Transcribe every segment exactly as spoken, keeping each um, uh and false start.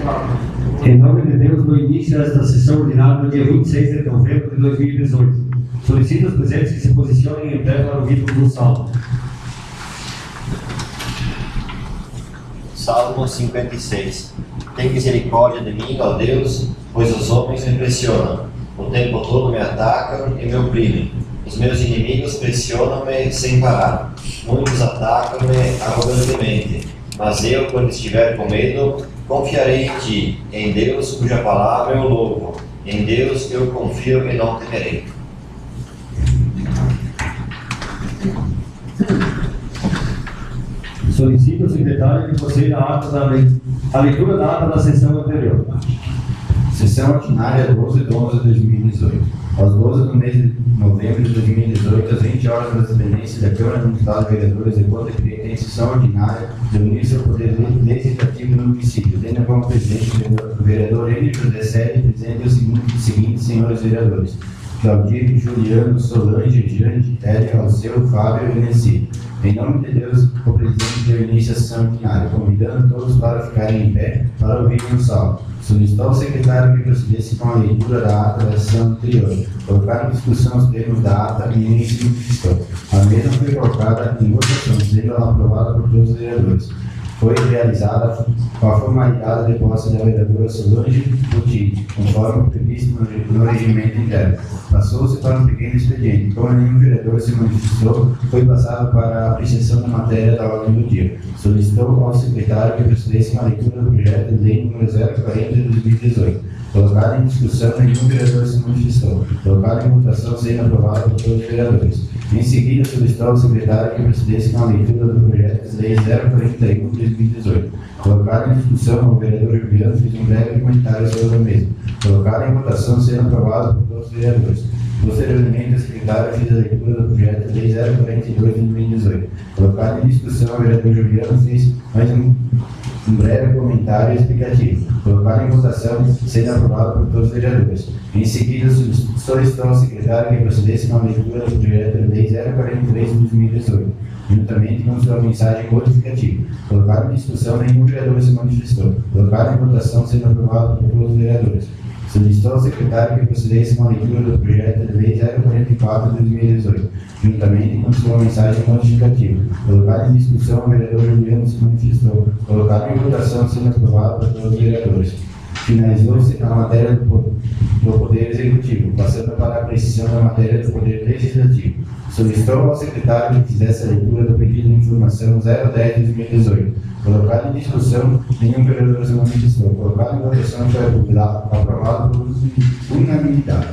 Em nome de Deus, no início desta sessão ordinária, no dia vinte e seis de novembro de dois mil e dezoito, solicito aos presentes que se posicionem em pé para ouvir o salmo. Salmo cinquenta e seis. Tem misericórdia de mim, ó Deus, pois os homens me pressionam. O tempo todo me atacam e me oprimem. Os meus inimigos pressionam-me sem parar. Muitos atacam-me arrogantemente. Mas eu, quando estiver com medo, confiarei em ti, em Deus cuja palavra eu louvo. Em Deus eu confio e não temerei. Solicito ao secretário que proceda a, ata da lei, a leitura da ata da sessão anterior. Sessão ordinária doze de onze de dois mil e dezoito. Às doze do mês de novembro de dois mil e dezoito, às vinte horas das dependências da Câmara Municipal de Vereadores de Conta que tem sessão ordinária de unir-se ao Poder Legislativo no município, tendo como presidente o vereador N. José Sede, presidente os seguintes senhores vereadores: Claudir, Juliano, Solange, Jane, Hélio, Alceu, Fábio e Nancy. Em nome de Deus, o presidente deu início à sessão ordinária, convidando todos para ficarem em pé para ouvirem o salmo. Solicitou ao secretário que procedesse com a leitura da ata da sessão anterior. Colocar em discussão os termos da ata e nem se manifestou. A mesma foi colocada em votação, sendo aprovada por todos os vereadores. Foi realizada com a formalidade de posse da vereadora Solange Putin, conforme previsto no, no regimento interno. Passou-se para um pequeno expediente. Como nenhum vereador se manifestou, foi passado para a apreciação da matéria da ordem do dia. Solicitou ao secretário que procedesse com a leitura do projeto de lei número zero quarenta de dois mil e dezoito. Colocado em discussão, nenhum vereador se manifestou. Colocado em votação, sendo aprovado por todos os vereadores. Em seguida, solicitou ao secretário que procedesse com a leitura do projeto de lei zero quarenta e um de dois mil e dezoito. Colocado em discussão, o vereador Juliano fez um breve comentário sobre o mesmo. Colocado em votação, sendo aprovado por todos os vereadores. Posteriormente, o secretário fez a leitura do projeto de lei zero quarenta e dois de dois mil e dezoito. Colocado em discussão, o vereador Juliano fez mais um, um breve comentário explicativo. Colocado em votação, sendo aprovado por todos os vereadores. Em seguida, solicitou ao secretário que procedesse com a leitura do projeto de lei zero quarenta e três de dois mil e dezoito, juntamente com sua mensagem modificativa. Colocado em discussão, nenhum vereador se manifestou. Colocado em votação, sendo aprovado por todos os vereadores. Solicitou ao secretário que procedesse com a leitura do projeto de lei zero quarenta e quatro de dois mil e dezoito, juntamente com sua mensagem modificativa. Colocado em discussão, o vereador Juliano se manifestou. Colocado em votação, sendo aprovado por todos os vereadores. Finalizou-se a matéria do, do Poder Executivo, passando para a apreciação da matéria do Poder Legislativo. Solicitou ao secretário que fizesse a leitura do pedido de informação zero dez de dois mil e dezoito. Colocado em discussão, nenhum vereador se manifestou. Colocado em votação, foi aprovado por unanimidade.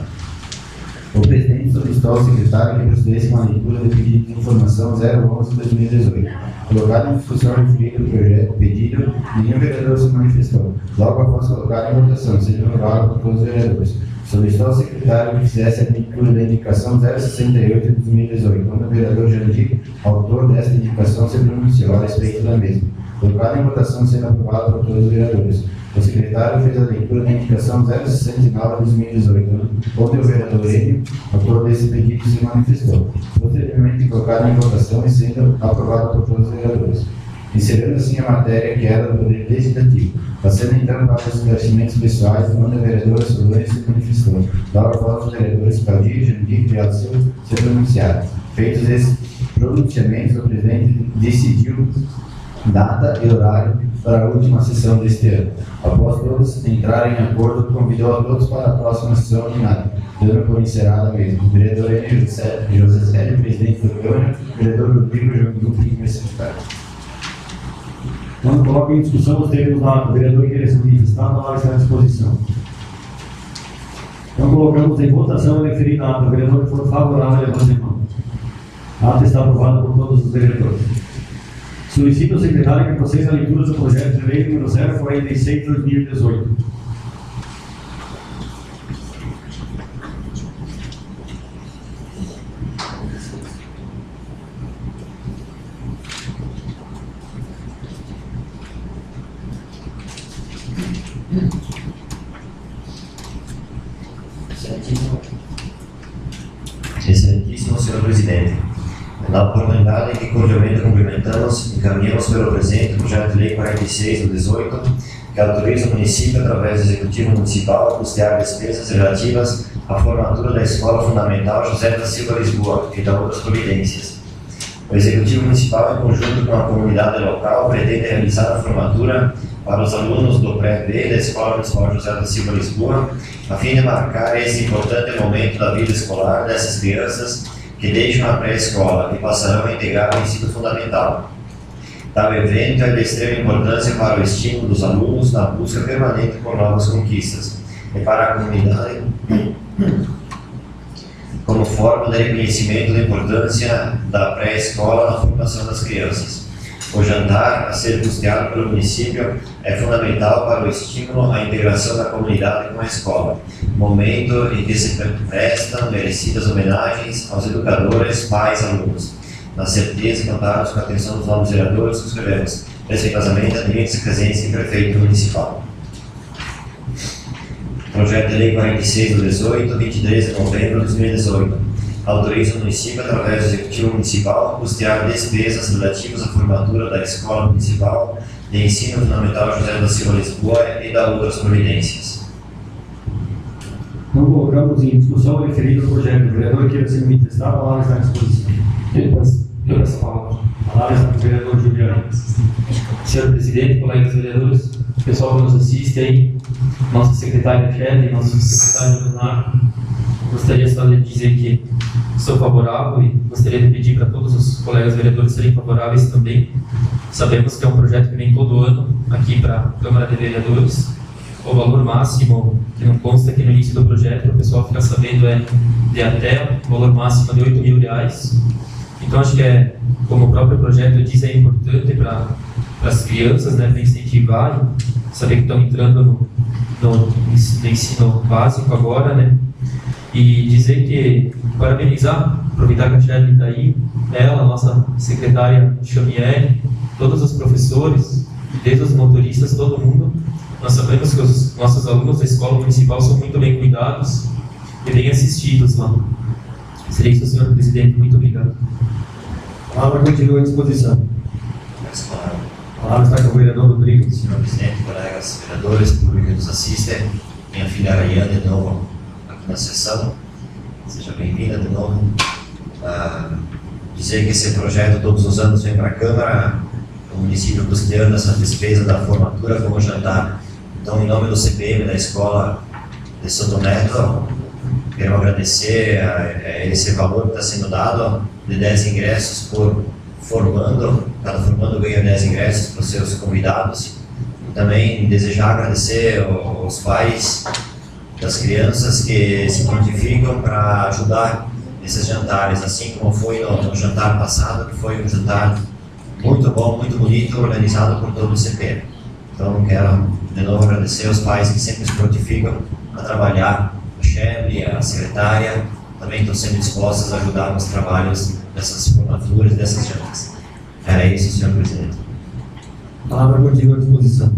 O presidente solicitou ao secretário que procedesse com a leitura do pedido de informação zero onze de dois mil e dezoito. Colocado em discussão referido o projeto pedido, nenhum vereador se manifestou. Logo após colocar em votação, seja aprovado por todos os vereadores. Solicitou ao secretário que fizesse a leitura da indicação zero sessenta e oito de dois mil e dezoito, onde o vereador Jandir, autor desta indicação, se pronunciou a respeito da mesma. Colocado em votação, sendo aprovado por todos os vereadores. O secretário fez a leitura da indicação zero sessenta e nove de dois mil e dezoito, onde o vereador Enio, autor desse pedido, se manifestou. Posteriormente, colocado em votação e sendo aprovado por todos os vereadores. Encerrando assim a matéria que era do Poder Legislativo. Passando então para os esclarecimentos pessoais, onde a vereadora Solange se manifestou. Logo após os vereadores Claudir, Jandir e Alceu se pronunciaram. Feitos esses pronunciamentos, o presidente decidiu data e horário para a última sessão deste ano. Após todos entrarem em acordo, convidou a todos para a próxima sessão ordinária, dando por encerrada mesmo. O vereador N. José Sede, presidente da Câmara, o vereador Rodrigo João secretário. Quando coloca em discussão os termos da ata, o vereador que queira se manifestar, a palavra está à disposição. Então colocamos em votação a referida ata. O vereador que for favorável, levante a mão. A ata está aprovada por todos os vereadores. Solicito ao secretário que proceda a leitura do projeto de lei número zero quarenta e seis de dois mil e dezoito. Excelentíssimo senhor Presidente, na oportunidade que cordialmente cumprimentamos, encaminhamos pelo presente projeto de lei quarenta e seis do dezoito, que autoriza o município, através do Executivo Municipal, a custear despesas relativas à formatura da Escola Fundamental José da Silva Lisboa e da outras providências. O Executivo Municipal, em conjunto com a comunidade local, pretende realizar a formatura para os alunos do pré-B da Escola Municipal José da Silva Lisboa, a fim de marcar esse importante momento da vida escolar dessas crianças que deixam a pré-escola e passarão a integrar o ensino fundamental. Tal evento é de extrema importância para o estímulo dos alunos na busca permanente por novas conquistas e para a comunidade, como forma de reconhecimento da importância da pré-escola na formação das crianças. O jantar, a ser custeado pelo município, é fundamental para o estímulo à integração da comunidade com a escola, momento em que se prestam merecidas homenagens aos educadores, pais e alunos. Na certeza que contarmos com a atenção dos novos vereadores, subscrevemos respeitosamente a Denise Casense, prefeito municipal. Projeto de Lei quarenta e seis do dezoito, vinte e três de novembro de dois mil e dezoito. Autoriza o município, através do Executivo Municipal, a custear despesas relativas à formatura da Escola Municipal de Ensino Fundamental José da Silva Lisboa e da outras providências. Então, colocamos em discussão o referido projeto. O vereador queira se manifestar, a palavra está à disposição. Eu peço, eu peço a palavra. A palavra está com o vereador Juliano. Senhor presidente, colegas vereadores, pessoal que nos assiste aí, nossa secretária Kelly, nosso secretário Leonardo, gostaria só de dizer que sou favorável e gostaria de pedir para todos os colegas vereadores serem favoráveis também. Sabemos que é um projeto que vem todo ano aqui para a Câmara de Vereadores. O valor máximo, que não consta aqui no início do projeto, para o pessoal ficar sabendo, é de até o valor máximo de oito mil reais. Então, acho que é, como o próprio projeto diz, é importante para as crianças, né, para incentivar e saber que estão entrando no, no, no ensino básico agora, né? E dizer que, parabenizar, aproveitar que a Shelly está aí, ela, nossa secretária Xamier, todos os professores, desde os motoristas, todo mundo. Nós sabemos que os nossos alunos da escola municipal são muito bem cuidados e bem assistidos lá. Seria isso, senhor presidente. Muito obrigado. A palavra continua à disposição. A palavra está com o vereador Rodrigo. Senhor presidente, colegas vereadores, público que nos assiste, minha filha Rayane de novo aqui na sessão. Seja bem-vinda de novo. Uh, dizer que esse projeto todos os anos vem para a Câmara, o município custeando essa despesa da formatura como jantar. Então, em nome do C P M da Escola de Santo Neto, quero agradecer a, a esse valor que está sendo dado de dez ingressos por formando, cada formando ganha dez ingressos para os seus convidados. E também desejar agradecer aos pais das crianças que se prontificam para ajudar nesses jantares, assim como foi no, no jantar passado, que foi um jantar muito bom, muito bonito, organizado por todo o C P M. Então, quero de novo agradecer aos pais que sempre se prontificam a trabalhar, a Shelly, a secretária, também estão sendo dispostas a ajudar nos trabalhos dessas formaturas, dessas jantas. Era isso, senhor presidente. A palavra continua à disposição.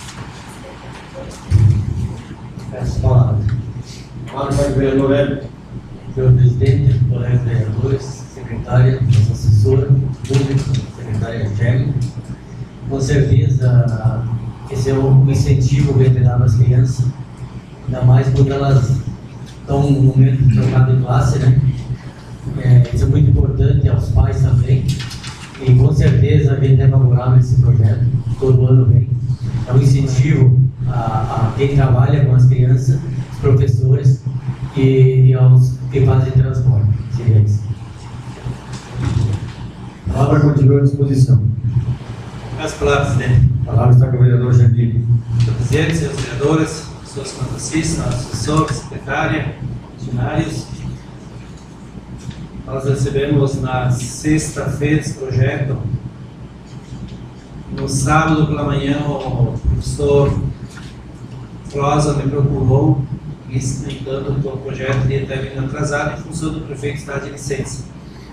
Peço a palavra. A palavra está com o vereador Hélio. Senhor presidente, colegas vereadores, secretária, nossa assessora, público, secretária Kelly. Com certeza, esse é um incentivo que é dado às crianças, ainda mais quando elas estão no momento de trocar de classe, né? É, isso é muito importante aos pais também. E com certeza a gente é favorável a esse projeto, todo ano vem. É um incentivo a, a quem trabalha com as crianças, os professores e, e aos que fazem transporte. Seria isso. A palavra continua à disposição. Peço a palavra, presidente. A palavra está com o vereador Jandir. Senhor presidente, senhores vereadores, pessoas que nos assistem, assessores, secretária, funcionários. Nós recebemos na sexta-feira esse projeto. No sábado pela manhã, o professor Rosa me procurou, explicando que o projeto ia estar vindo atrasado em função do prefeito estar de licença.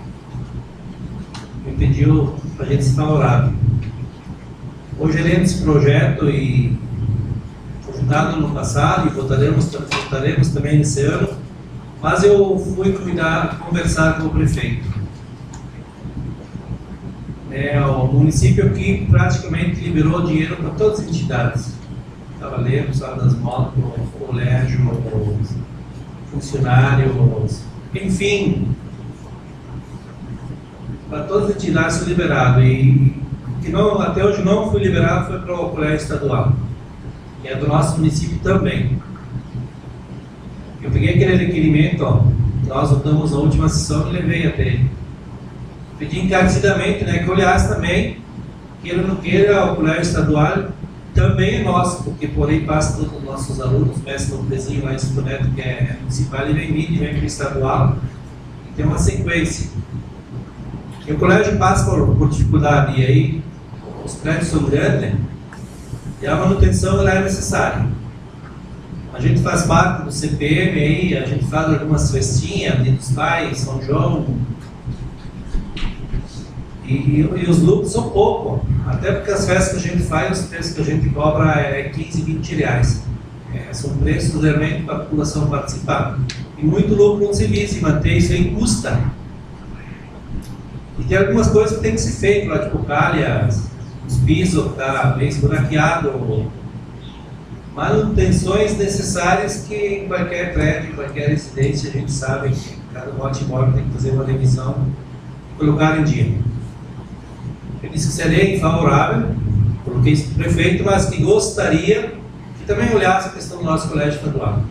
Me pediu para a gente se favorável. Hoje gerente esse projeto e foi votado no passado e votaremos, votaremos também nesse ano. Mas eu fui cuidar, conversar com o prefeito. É, o município aqui praticamente liberou dinheiro para todas as entidades. cavaleiros, sala das motos, colégio, funcionários, enfim, para todas as entidades ser liberado. E que não, até hoje não foi liberado foi para o colégio estadual, que é do nosso município também. Eu peguei aquele requerimento, ó, nós votamos na última sessão e levei até ele. Pedi encarecidamente, né, que olhasse também, queira ou não queira, o colégio estadual também é nosso, porque por aí passa todos os nossos alunos, peçam no prezinho lá em Santo Neto, que é municipal, e vem vir, vem para o estadual, e tem uma sequência. E o colégio passa por, por dificuldade, e aí os prédios são grandes, né, e a manutenção ela é necessária. A gente faz parte do C P M aí, a gente faz algumas festinhas, Dia dos Pais, São João, e, e, e os lucros são pouco, até porque as festas que a gente faz, os preços que a gente cobra é quinze, vinte reais. É, são preços realmente para a população participar. E muito lucro não se visa, e manter isso aí custa. E tem algumas coisas que tem que ser feito, lá tipo calhas, os pisos tá bem esburaqueado, manutenções necessárias que em qualquer prédio, em qualquer residência, a gente sabe que cada lote imóvel tem que fazer uma revisão e colocar em dia. Eu disse que serei favorável, coloquei isso para o prefeito, mas que gostaria que também olhasse a questão do nosso colégio estadual.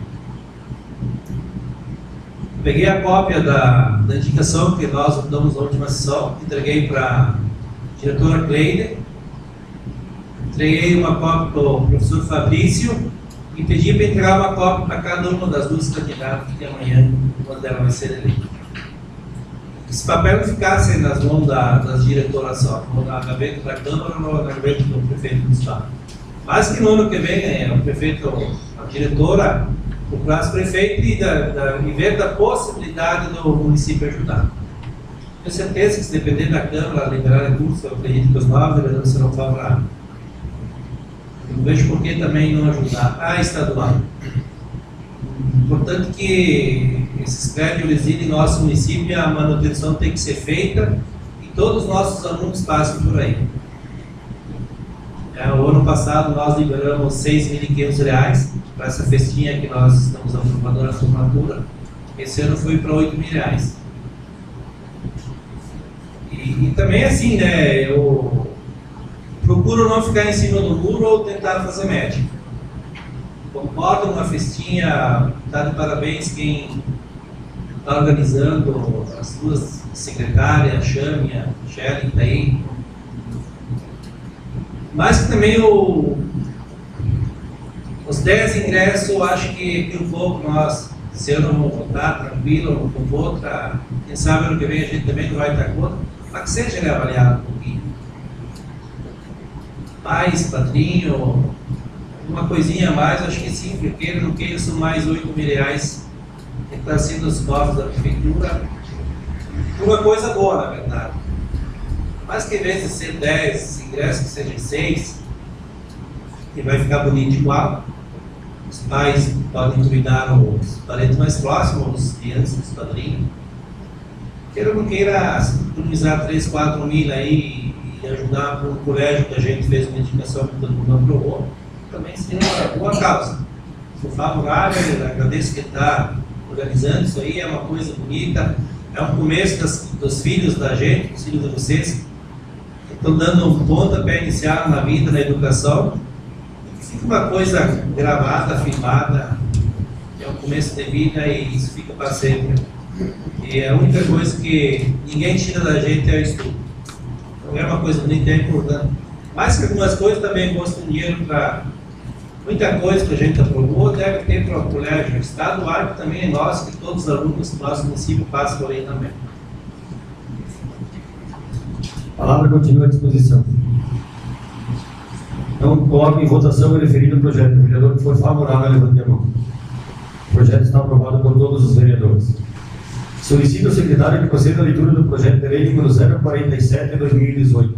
Peguei a cópia da, da indicação que nós damos na última sessão, entreguei para a diretora Cleide, entreguei uma cópia para o professor Fabrício e pedi para entregar uma cópia para cada uma das duas candidatas que amanhã, quando ela vai ser eleita. Esse papel não ficasse nas mãos da, das diretoras só, na gaveta da Câmara ou na gaveta do prefeito do Estado. Mas que no ano que vem, é, o prefeito, a diretora, procurar o prefeito e, da, da, e ver da possibilidade do município ajudar. Tenho certeza que, se depender da Câmara liberar recursos, eu acredito que os nove vereadores serão favoráveis. Eu não vejo por que também não ajudar a estadual. Importante que esses prédios residem em nosso município, a manutenção tem que ser feita e todos os nossos alunos passam por aí. É, o ano passado nós liberamos seis mil e quinhentos reais para essa festinha que nós estamos aprovando na formatura. Esse ano foi para oito mil reais. E, e também assim, né, eu procuro não ficar em cima do muro ou tentar fazer média. Concordo numa festinha, tá de parabéns quem está organizando, as duas secretárias, a Xâmia, a Shelly, tá aí. Mas que também o, os dez ingressos, eu acho que, que um pouco nós, se ano vamos votar, tranquilo, com outra, quem sabe ano que vem a gente também não vai estar contra, mas que seja reavaliado um pouquinho. Pais, padrinho, uma coisinha a mais, acho que sim, porque ele não queira, são mais oito mil reais que está sendo os cofres da prefeitura. Uma coisa boa, na verdade. Mas que em vez de ser dez ingressos, que sejam seis, e vai ficar bonito igual. Os pais podem convidar os parentes mais próximos, os crianças, os padrinhos. Queira ou não queira economizar três, quatro mil aí e ajudar para um colégio que a gente fez uma indicação que todo mundo aprovou, também seria uma boa causa. Sou favorável, agradeço que está organizando isso aí, é uma coisa bonita, é um começo das, dos filhos da gente, dos filhos de vocês, que estão dando um pontapé inicial na vida, na educação, e que fica uma coisa gravada, filmada, é um começo de vida e isso fica para sempre. E a única coisa que ninguém tira da gente é o estudo. Então é uma coisa bonita e é importante. Mais que algumas coisas também custam dinheiro para muita coisa que a gente aprovou, deve ter para o colégio estadual, que também é nosso, que todos os alunos do nosso município passam por aí também. A palavra continua à disposição. Então, coloco em votação o referido projeto. O vereador que for favorável, levante a mão. O projeto está aprovado por todos os vereadores. Solicito ao secretário que proceda a leitura do projeto de lei número zero quarenta e sete de dois mil e dezoito.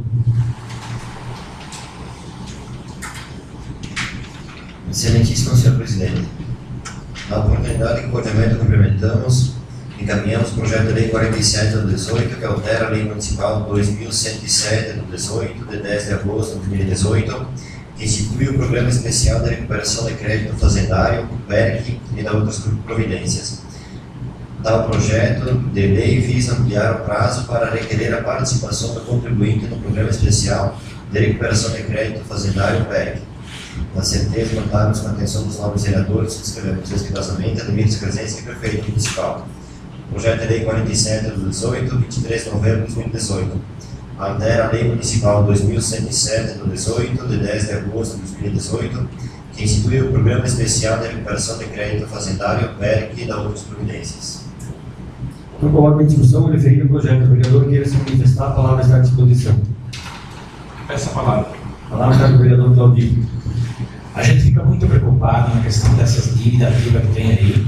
Excelentíssimo senhor Presidente, na oportunidade que o coordenamento cumprimentamos, encaminhamos o projeto de lei quarenta e sete do dezoito, que altera a lei municipal dois mil cento e sete do dezoito, de dez de agosto de dois mil e dezoito, que institui o Programa Especial de Recuperação de Crédito Fazendário, o P E R C, e da outras providências. Tal projeto de lei visa ampliar o prazo para requerer a participação do contribuinte no Programa Especial de Recuperação de Crédito Fazendário, P E R C. Na certeza, contamos com a atenção dos novos vereadores que escrevemos respeitosamente, admite-se a presença do prefeito municipal. Projeto de lei quarenta e sete do dezoito, vinte e três de novembro de dois mil e dezoito. Altera a lei municipal dois mil cento e sete do dezoito, de dez de agosto de dois mil e dezoito, que institui o Programa Especial de Recuperação de Crédito Fazendário, P E R C, e da outras providências. Então, coloco em discussão o referido projeto. O vereador queira se manifestar, a palavra está à disposição. Peço a palavra. A palavra está com o vereador Claudinho. A gente fica muito preocupado na questão dessas dívidas ativas que tem aí,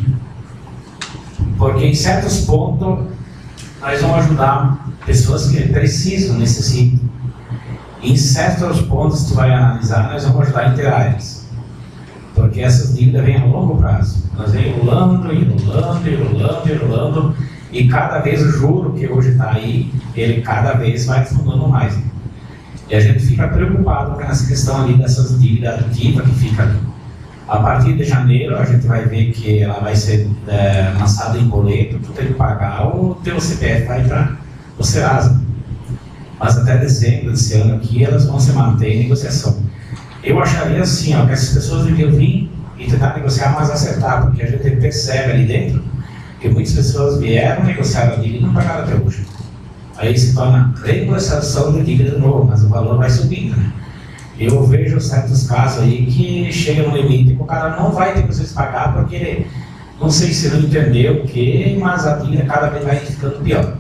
porque em certos pontos nós vamos ajudar pessoas que precisam, necessitam. Em certos pontos que tu vai analisar, nós vamos ajudar a inteirar eles, porque essas dívidas vêm a longo prazo. Nós vem enrolando, enrolando, enrolando, enrolando, e cada vez o juro que hoje está aí, ele cada vez vai afundando mais. E a gente fica preocupado com essa questão ali dessas dívidas ativas que fica ali. A partir de janeiro, a gente vai ver que ela vai ser é, lançada em boleto, tu tem que pagar, o teu C P F vai para o Serasa. Mas até dezembro desse ano aqui, elas vão se manter em negociação. Eu acharia assim, ó, que essas pessoas deviam vir e tentar negociar mais acertar, porque a gente percebe ali dentro que muitas pessoas vieram negociar a dívida e não pagaram até hoje. Aí se torna renegociação de dívida de novo, mas o valor vai subindo, né? Eu vejo certos casos aí que chega no limite que o cara não vai ter condições de pagar porque não sei se não entendeu o que, mas a dívida cada vez vai ficando pior.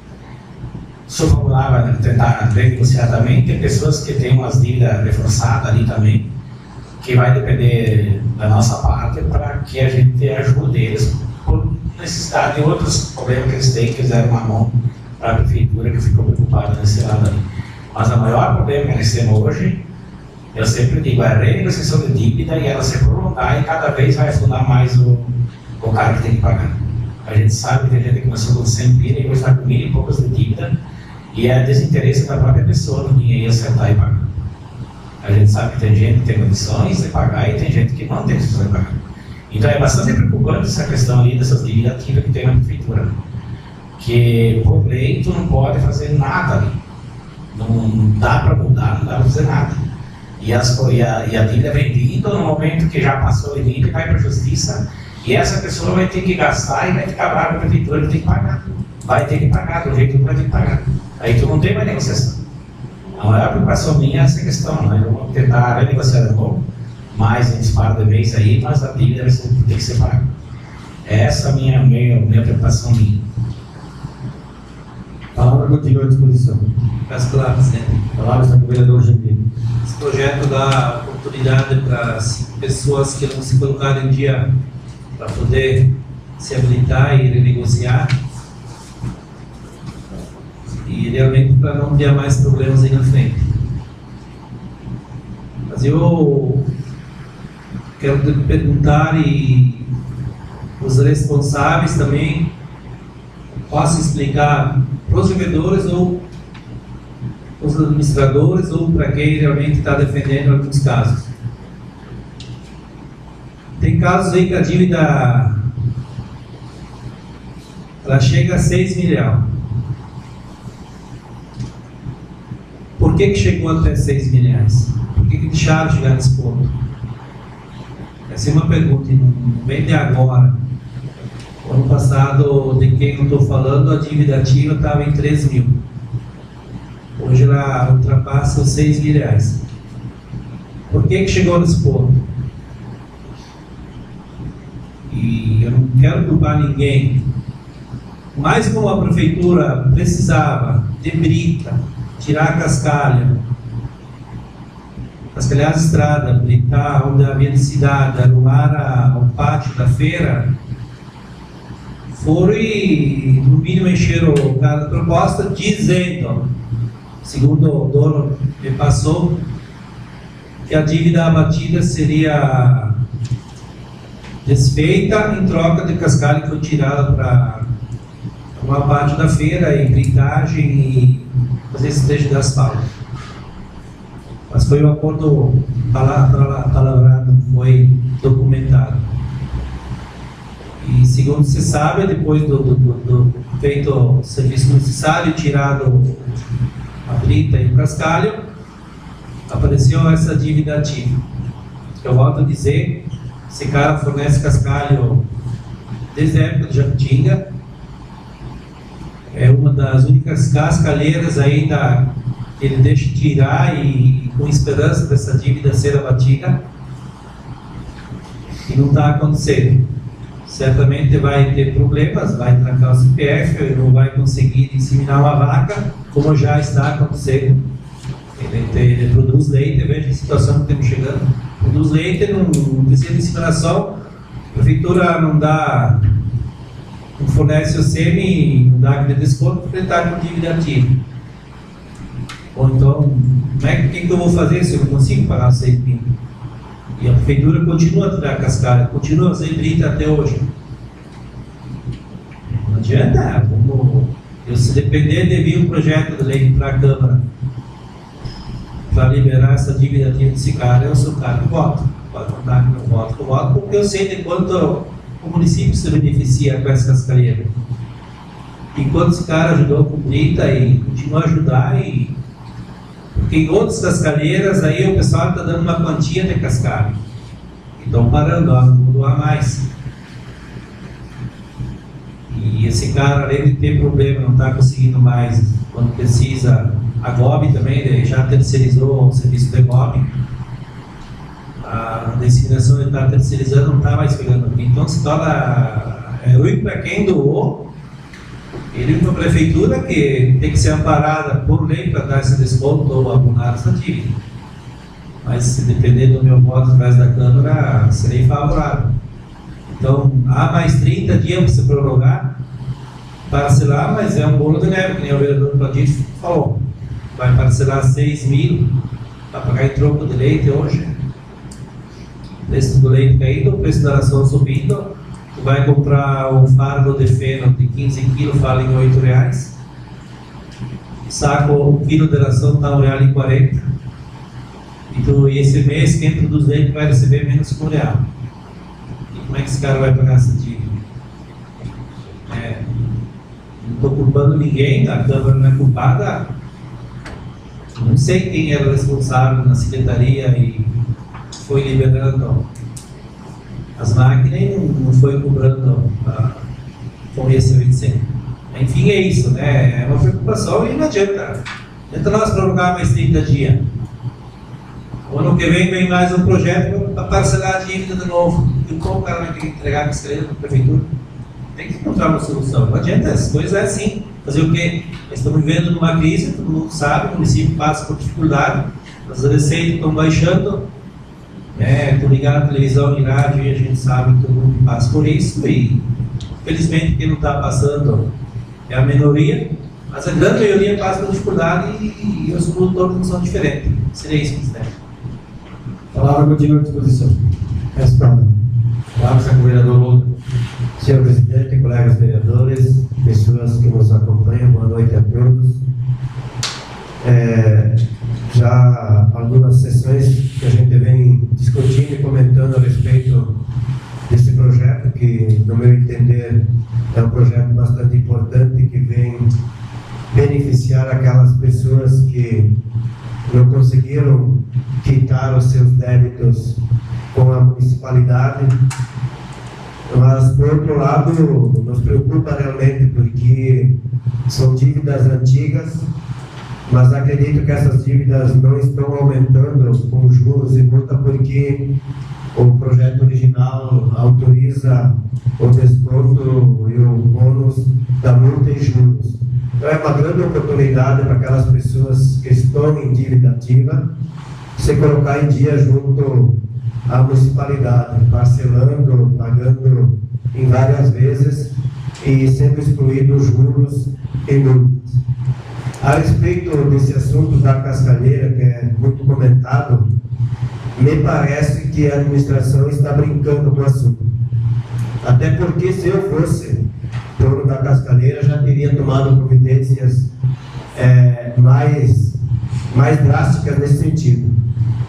Sou favorável a tentar renegociar também. Tem pessoas que têm umas dívidas reforçadas ali também, que vai depender da nossa parte para que a gente ajude eles por necessidade de outros problemas que eles têm, que fizeram uma mão para a prefeitura, que ficou preocupada nesse lado ali. Mas o maior problema que nós temos hoje, eu sempre digo, é a renegociação de dívida e ela se prolongar e cada vez vai afundar mais o, o cara que tem que pagar. A gente sabe que tem gente que começou com cem pila e hoje está com mil e poucos de dívida e é desinteresse da própria pessoa no dinheiro acertar e pagar. A gente sabe que tem gente que tem condições de pagar e tem gente que não tem condições de pagar. Então é bastante preocupante essa questão ali dessas dívidas ativas que tem na prefeitura. Que por lei tu não pode fazer nada ali. Não dá para mudar, não dá para fazer nada. E, as, e, a, e a dívida vem vindo no momento que já passou o limite, vai para a justiça, e essa pessoa vai ter que gastar e vai ficar brava com a prefeitura, tem que pagar. Vai ter que pagar, do jeito que vai ter que pagar. Aí tu não tem mais negociação. A maior preocupação minha é essa questão, né? Eu vou tentar renegociar de novo, mais um disparo de mês aí, mas a dívida vai ser, tem que ser paga. Essa é a minha, minha, minha preocupação minha. A palavra continua à disposição. Peço pela presidente. A palavra está com o vereador Gentil. Esse projeto dá oportunidade para as pessoas que não se colocaram em dia para poder se habilitar e renegociar. E realmente para não ter mais problemas aí na frente. Mas eu quero perguntar e os responsáveis também possam explicar para os vendedores ou os administradores ou para quem realmente está defendendo alguns casos. Tem casos aí que a dívida ela chega a seis milhões. Por que que chegou até seis milhões? Por que que deixaram chegar nesse ponto? Essa é uma pergunta, não vem de agora. O ano passado, de quem eu estou falando, a dívida ativa estava em três mil. Hoje ela ultrapassa os seis mil reais. Por que que chegou nesse ponto? E eu não quero culpar ninguém, mas como a prefeitura precisava de brita, tirar a cascalha, cascalhar a estrada, blitar onde havia necessidade, arrumar a, o pátio da feira, foram e no mínimo encheram o cara da proposta dizendo, segundo o dono me passou, que a dívida abatida seria desfeita em troca de cascalho que foi tirada para uma parte da feira e blitagem e fazer esse trecho de asfalto. Mas foi um acordo palavrado, foi documentado. E segundo se sabe, depois do, do, do, do feito o serviço necessário, tirado a brita e o cascalho, apareceu essa dívida ativa. Eu volto a dizer, esse cara fornece cascalho desde a época de Jacutinga, é uma das únicas cascalheiras ainda que ele deixa tirar e com esperança dessa dívida ser abatida, e não está acontecendo. Certamente vai ter problemas, vai trancar o C P F, não vai conseguir inseminar uma vaca, como já está acontecendo. Ele, ele produz leite, veja a situação que estamos chegando. Produz leite, não, não precisa de inseminação, a prefeitura não dá, não fornece o sêmen, não dá aquele desconto porque ele está com dívida ativa. Ou então, como é que, que, que eu vou fazer se eu não consigo pagar seis mil? E a prefeitura continua a tirar cascalho, continua a fazer brita até hoje. Não adianta, como eu, se depender de vir um projeto de lei para a Câmara para liberar essa dívida ativa desse cara, eu sou o cara que voto. Pode contar que eu voto, que eu voto, porque eu sei de quanto o município se beneficia com essa cascalheira. E quanto esse cara ajudou com brita e continua a ajudar, e porque em outras cascalheiras aí o pessoal está dando uma quantia de cascalho e estão parando, ó, não vou doar mais. E esse cara, além de ter problema, não está conseguindo mais quando precisa. A G O B também, ele já terceirizou o serviço da G O B. A destinação ele está terceirizando, não está mais pegando aqui. Então se torna é ruim para quem doou. Ele é uma prefeitura que tem que ser amparada por lei para dar esse desconto ou abonar essa dívida. Mas se depender do meu voto através da Câmara, serei favorável. Então, há mais trinta dias para se prorrogar, parcelar, mas é um bolo de neve, que nem o vereador Platito falou. Vai parcelar seis mil para pagar em troco de leite hoje. O preço do leite caindo, o preço da ração subindo. Tu vai comprar um fardo de feno de quinze quilos, fala em oito reais. Saco, um quilo de ração está um real e quarenta. E, tu, e esse mês, quem produz leite vai receber menos que um real. E como é que esse cara vai pagar essa dívida? É, não estou culpando ninguém, a Câmara não é culpada. Não sei quem era responsável na secretaria e foi liberando as máquinas e não, não foi cobrando a, com esse oitocentos. Enfim, é isso, né? É uma preocupação e não adianta. Adianta nós prorrogar mais trinta dias. O ano que vem vem mais um projeto para parcelar a dívida de novo. E como o cara vai ter que entregar a bicicleta para a prefeitura? Tem que encontrar uma solução. Não adianta, as coisas é assim. Fazer o quê? Nós estamos vivendo numa crise, todo mundo sabe, o município passa por dificuldade, as receitas estão baixando. Estou é, ligado na televisão e rádio e a gente sabe que todo mundo passa por isso. E felizmente quem não está passando é a minoria, mas a grande maioria passa por dificuldade e, e os produtores não são diferentes. Seria isso que quiser. A palavra continua à disposição. Responda. Palavra com o vereador Lodo. Senhor presidente, colegas vereadores, pessoas que nos acompanham, boa noite a todos. É, já algumas sessões que a gente vem discutindo e comentando a respeito desse projeto, que, no meu entender, é um projeto bastante importante, que vem beneficiar aquelas pessoas que não conseguiram quitar os seus débitos com a municipalidade. Mas, por outro lado, nos preocupa realmente, porque são dívidas antigas, mas acredito que essas dívidas não estão aumentando com juros e multa, porque o projeto original autoriza o desconto e o bônus da multa em juros. Então, é uma grande oportunidade para aquelas pessoas que estão em dívida ativa se colocar em dia junto à municipalidade, parcelando, pagando em várias vezes e sendo excluído os juros e multas. A respeito desse assunto da cascalheira, que é muito comentado, me parece que a administração está brincando com o assunto. Até porque, se eu fosse dono da cascalheira, já teria tomado providências é, mais, mais drásticas nesse sentido.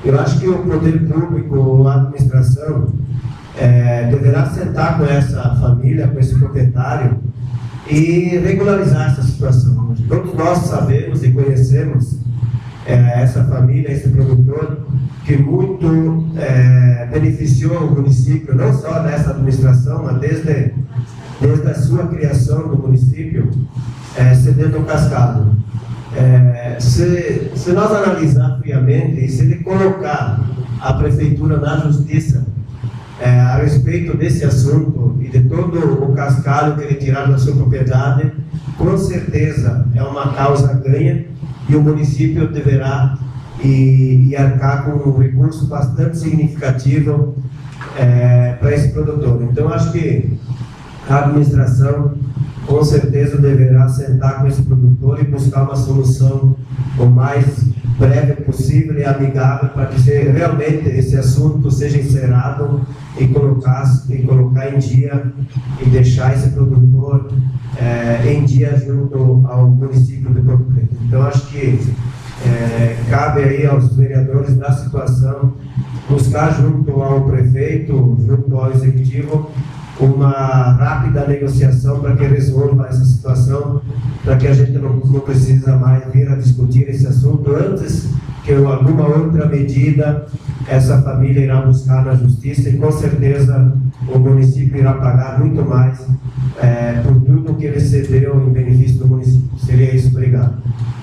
Eu acho que o poder público, a administração, é, deverá sentar com essa família, com esse proprietário e regularizar essa situação. Todos nós sabemos e conhecemos é, essa família, esse produtor, que muito é, beneficiou o município, não só nessa administração, mas desde, desde a sua criação do município, é, cedendo o cascado. É, se, se nós analisar friamente e se ele colocar a prefeitura na justiça é, a respeito desse assunto e de todo o cascalho que ele tirar da sua propriedade, com certeza é uma causa ganha e o município deverá e, e arcar com um recurso bastante significativo é, para esse produtor. Então, acho que a administração com certeza deverá sentar com esse produtor e buscar uma solução o mais breve possível e amigável para que realmente esse assunto seja encerrado e colocar, e colocar em dia e deixar esse produtor é, em dia junto ao município de Porto Preto. Então, acho que é, cabe aí aos vereadores da situação buscar junto ao prefeito, junto ao executivo, uma rápida negociação para que resolva essa situação, para que a gente não, não precisa mais vir a discutir esse assunto antes que alguma outra medida essa família irá buscar na justiça e com certeza o município irá pagar muito mais é, por tudo que ele cedeu em benefício do município. Seria isso, obrigado.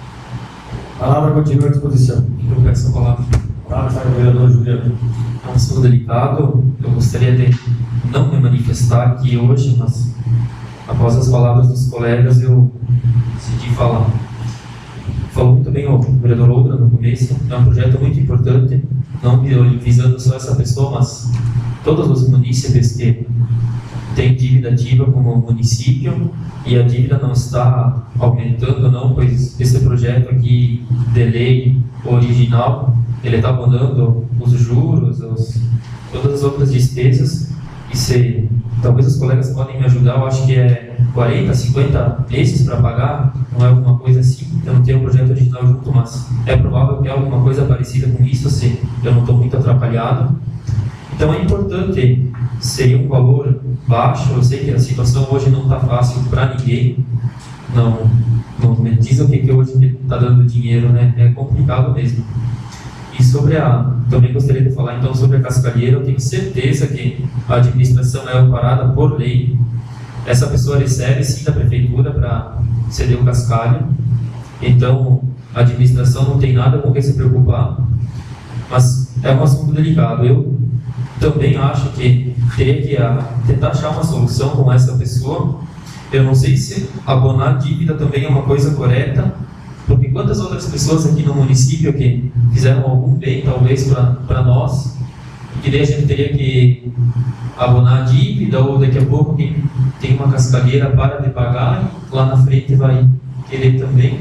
A palavra continua à disposição. Eu peço a palavra. A palavra está com o vereador Juliano. É um assunto delicado. Eu gostaria de não me manifestar aqui hoje, mas após as palavras dos colegas eu decidi falar. Falou muito bem o vereador Oldra no começo. É um projeto muito importante, não visando só essa pessoa, mas todos os munícipes que têm dívida ativa como município, e a dívida não está aumentando não, pois esse projeto aqui de lei original, ele está abonando os juros, os, todas as outras despesas, e se talvez os colegas podem me ajudar, eu acho que é quarenta, cinquenta meses para pagar, não é alguma coisa assim, eu não tenho o projeto original junto, mas é provável que é alguma coisa parecida com isso, se eu não estou muito atrapalhado. Então é importante, seria um valor baixo, eu sei que a situação hoje não está fácil para ninguém, não, não me dizem o que, que hoje está dando dinheiro, né? É complicado mesmo. E sobre a, também gostaria de falar então sobre a cascalheira, eu tenho certeza que a administração é amparada por lei, essa pessoa recebe sim da prefeitura para ceder o cascalho, então a administração não tem nada com o que se preocupar, mas é um assunto delicado. Eu também acho que teria que a, tentar achar uma solução com essa pessoa. Eu não sei se abonar dívida também é uma coisa correta, porque quantas outras pessoas aqui no município que fizeram algum bem, talvez, para nós, que daí a gente teria que abonar a dívida, ou daqui a pouco quem tem uma cascalheira para de pagar, lá na frente vai querer também.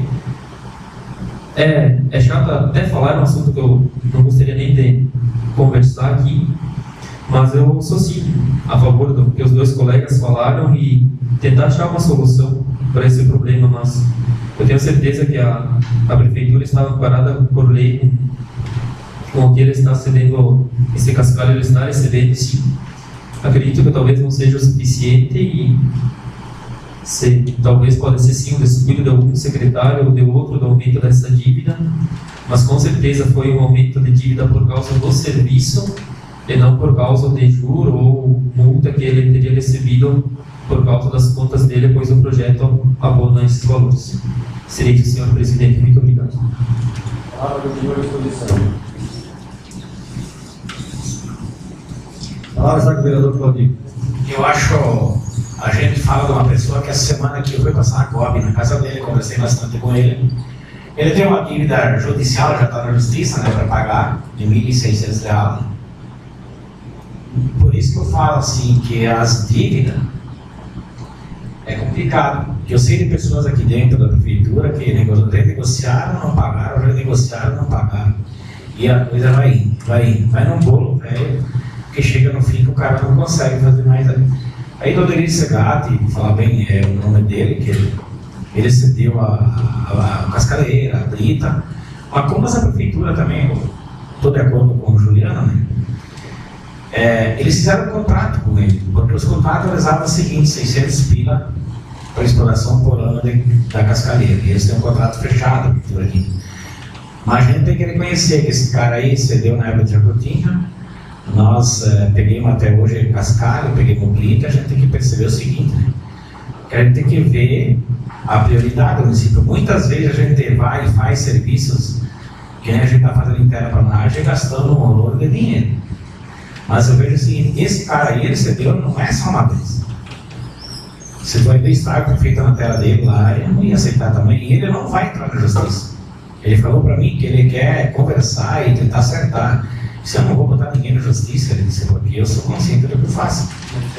É, é chato até falar, é um assunto que eu não gostaria nem de conversar aqui, mas eu sou sim a favor do que os dois colegas falaram e tentar achar uma solução para esse problema, mas eu tenho certeza que a, a prefeitura está amparada por lei com o que ele está cedendo, esse cascalho ele está recebendo, sim. Acredito que talvez não seja o suficiente e se, talvez pode ser sim um descuido de algum secretário ou de outro do aumento dessa dívida, mas com certeza foi um aumento de dívida por causa do serviço e não por causa de juro ou multa que ele teria recebido por causa das contas dele, pois o projeto abona esses valores. Seria isso, senhor presidente. Muito obrigado. A palavra continua à disposição. A palavra está com o vereador Claudio. Eu acho, a gente fala de uma pessoa que essa semana aqui eu fui passar a Coab na casa dele, conversei bastante com ele. Ele tem uma dívida judicial, já está na justiça, né, para pagar, de mil e seiscentos reais. Por isso que eu falo assim, que as dívidas é complicado. Eu sei de pessoas aqui dentro da prefeitura que renegociaram, não pagaram, renegociaram, não pagaram. E a coisa vai indo, vai indo, vai num bolo velho, que chega no fim que o cara não consegue fazer mais. Aí o Dodelir Segatti, falar bem é, o nome dele, que ele, ele cedeu a, a, a cascaleira, a brita, mas como essa prefeitura também, estou de acordo com o Juliano, né? É, eles fizeram um contrato com ele, porque os contratos rezavam o seguinte: seiscentos pila para exploração por ano de, da cascalheira. E eles têm um contrato fechado por aqui. Mas a gente tem que reconhecer que esse cara aí cedeu na época de Jacutinga. Nós é, pegamos até hoje cascalho, pegamos brita. A gente tem que perceber o seguinte, né? Que a gente tem que ver a prioridade do município. Muitas vezes a gente vai e faz serviços que a gente está fazendo em terraplanagem gastando um horror de dinheiro. Mas eu vejo o seguinte: esse cara aí, ele cedeu, não é só uma vez. Se tu vai ver estrago feito na terra dele lá, eu não ia aceitar também. E ele não vai entrar na justiça. Ele falou para mim que ele quer conversar e tentar acertar. Se eu não vou botar ninguém na justiça, ele disse, porque eu sou consciente do que eu faço.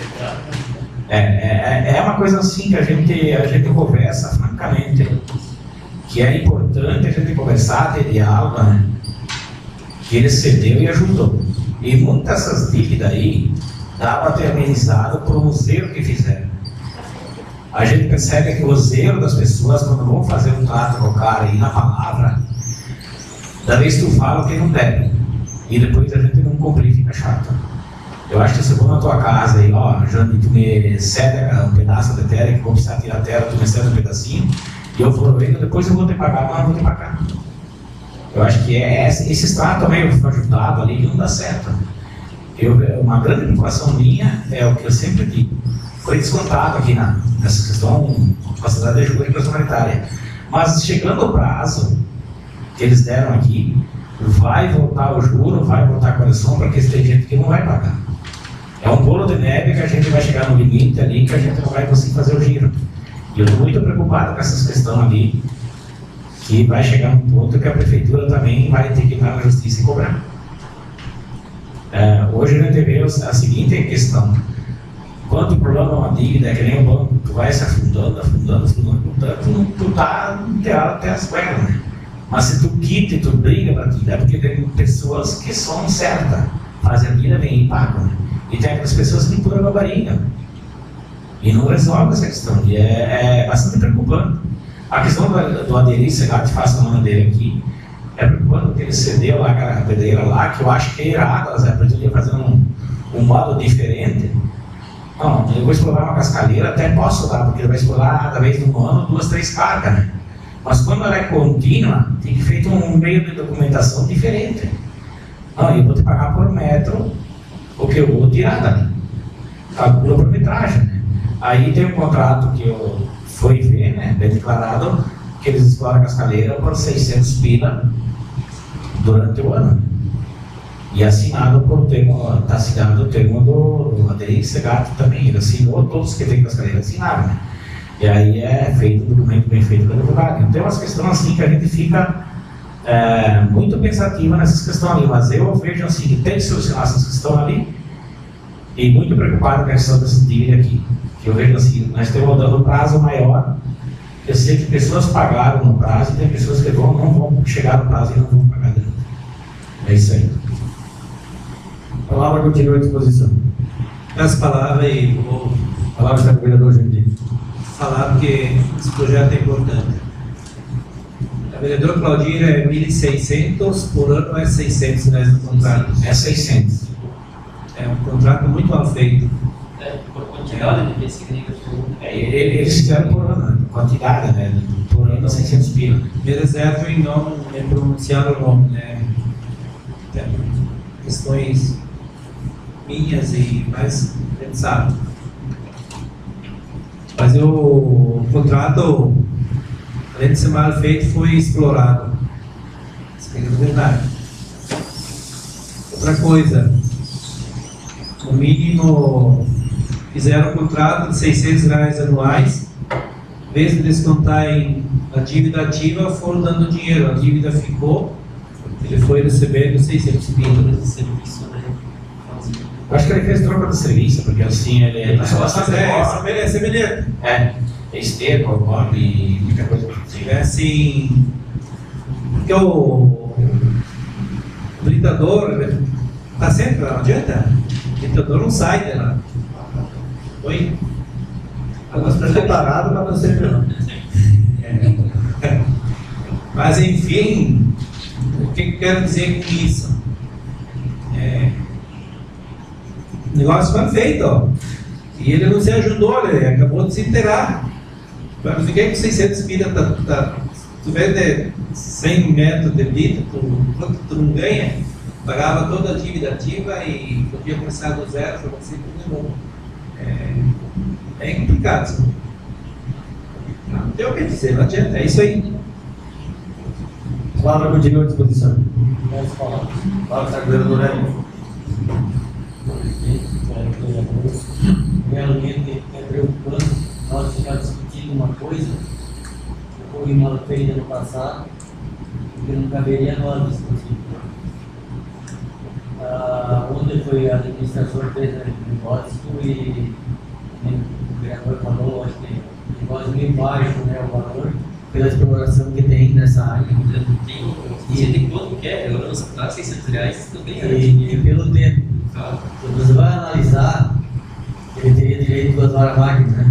É, é, é uma coisa assim que a gente, a gente conversa francamente. Que é importante a gente conversar, ter diálogo, né? Que ele cedeu e ajudou. E muitas dessas dívidas aí dá para ter amenizado por um zelo que fizeram. A gente percebe que o zelo das pessoas, quando vão fazer um trato com o cara aí na palavra, da vez tu fala que não deve, e depois a gente não cumprir, fica chato. Eu acho que se eu vou na tua casa e, ó, Jane, tu me cede um pedaço de terra, que vou precisar tirar a terra, tu me cede um pedacinho, e eu vou vendo, depois eu vou te pagar, mas não vou te pagar. Eu acho que é esse trato meio ajudado ali que não dá certo. Eu, uma grande preocupação minha é o que eu sempre digo. Foi descontado aqui na, nessa questão da cidade de juros e questão humanitária. Mas chegando o prazo que eles deram aqui, vai voltar o juro, vai voltar a correção, porque tem gente que não vai pagar. É um bolo de neve que a gente vai chegar no limite ali que a gente não vai conseguir fazer o giro. E eu estou muito preocupado com essas questões ali, que vai chegar um ponto que a prefeitura também vai ter que ir na justiça e cobrar. É, hoje a gente vê a seguinte questão: quando o problema é uma dívida, é que nem o banco, tu vai se afundando, afundando, afundando, afundando, tu tá até as pernas, né? Mas se tu quita e tu briga para ti, é porque tem pessoas que são certas, fazem a vida, vem e pagam, né? E tem aquelas pessoas que empurram a barriga e não resolvem essa questão, e é, é bastante preocupante. A questão do, do aderir, lá que faça a mão dele aqui, é preocupante porque ele cedeu lá a pedreira lá, que eu acho que é irado, elas aprendiam fazer um, um modo diferente. Não, eu vou explorar uma cascalheira, até posso dar, porque ele vai explorar cada vez no ano duas, três cargas, né? Mas quando ela é contínua, tem que feito um meio de documentação diferente. Não, eu vou te pagar por metro o que eu vou tirar dali. Calcula por metragem, né? Aí tem um contrato que eu fui ver, né, bem declarado, que eles exploram a cascalheira por seiscentos pila durante o ano. E assinado por termo, está assinado o termo do, do Aderir Segato também, ele assinou, todos que têm cascalheira assinaram, né? E aí é feito um documento bem feito pelo advogado. Então, tem umas questões assim que a gente fica é, muito pensativa nessas questões ali, mas eu vejo assim que tem que solucionar essas questões ali e muito preocupado com a questão dessa dívida aqui. Que eu vejo assim, nós estamos dando um prazo maior. Eu sei que pessoas pagaram no prazo e tem pessoas que vão, não vão chegar no prazo e não vão pagar dentro. É isso aí. A palavra continua à disposição. Essa palavra e vou A palavra está com o vereador Jandir. falar porque esse projeto é importante. A vereadora Claudira é mil e seiscentos por ano ou é seiscentos reais no contrato? É seiscentos. É um contrato muito mal feito. É, por quantidade de pesquisa. É, eles fizeram por ano, quantidade, né? Por ano seiscentos pila. Me reservo em não me pronunciar o nome, né? Tem questões minhas e mais pensadas. Mas eu, o contrato, além de ser mal feito, foi explorado. Isso é verdade. Outra coisa, no mínimo, fizeram um contrato de seiscentos reais anuais, em vez de descontar em a dívida ativa, foram dando dinheiro, a dívida ficou, ele foi recebendo seiscentos pílulas de serviço, né? Eu acho que ele fez troca de serviço, porque assim ele é bastante É, é semelhante. É, esterco, cobre e muita coisa assim. É assim, porque o, o britador está sempre lá, não adianta. O britador não sai de lá. Oi? Nós estamos preparados para você não. É. Mas enfim, o que eu quero dizer com isso? É, o negócio foi feito, ó. E ele não se ajudou, ele acabou de se inteirar. Eu fiquei com seiscentos pilhas, tá, tá, tu vende cem metros de litro, tu, quanto tu não ganha, pagava toda a dívida ativa e podia começar do zero, foi assim tudo de novo. É, é complicado. Não tem o que dizer, não adianta, é isso aí. A palavra continua à disposição. Posso falar? Palavra está com o vereador Hélio. Realmente é preocupante nós já discutimos uma coisa que foi mal feita no passado e que não caberia a nós discutir. Ah, ontem foi a administração que fez o negócio e o vereador falou, acho que o negócio meio baixo, né, o valor, pela exploração que tem nessa área. Tem de quanto que é? Eu não sei, seiscentos reais também. E, e pelo tempo. Se você vai analisar, ele teria direito de duas horas máquinas, né?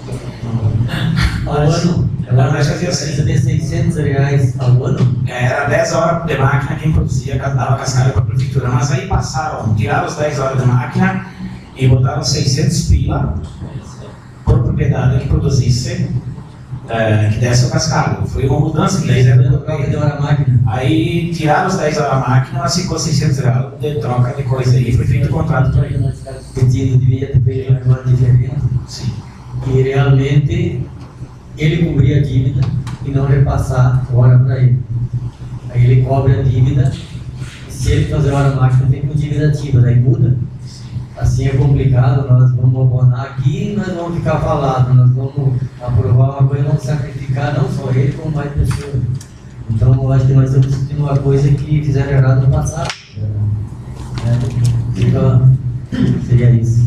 Ao ano, ela vai receber seiscentos reais ao ano. Era dez horas de máquina quem produzia, dava cascalho para a prefeitura, mas aí passaram, tiraram as dez horas de máquina e botaram seiscentos pila por propriedade que produzisse, é, que desse o cascalho. Foi uma mudança que eles fizeram. De hora máquina. Aí tiraram os dez horas da máquina, mas ficou seiscentos reais de troca de coisa aí, foi feito o contrato para ele. Nós estamos pedindo, devia ter feito um negócio diferente. Sim. E realmente ele cobrir a dívida e não repassar hora para ele. Aí ele cobre a dívida e se ele fazer hora máxima tem com dívida ativa, daí muda. Assim é complicado, nós vamos abonar aqui e nós vamos ficar falados, nós vamos aprovar uma coisa e vamos sacrificar não só ele, como mais pessoas. Então eu acho que nós estamos discutindo uma coisa que fizeram errado no passado. É, fica, seria isso.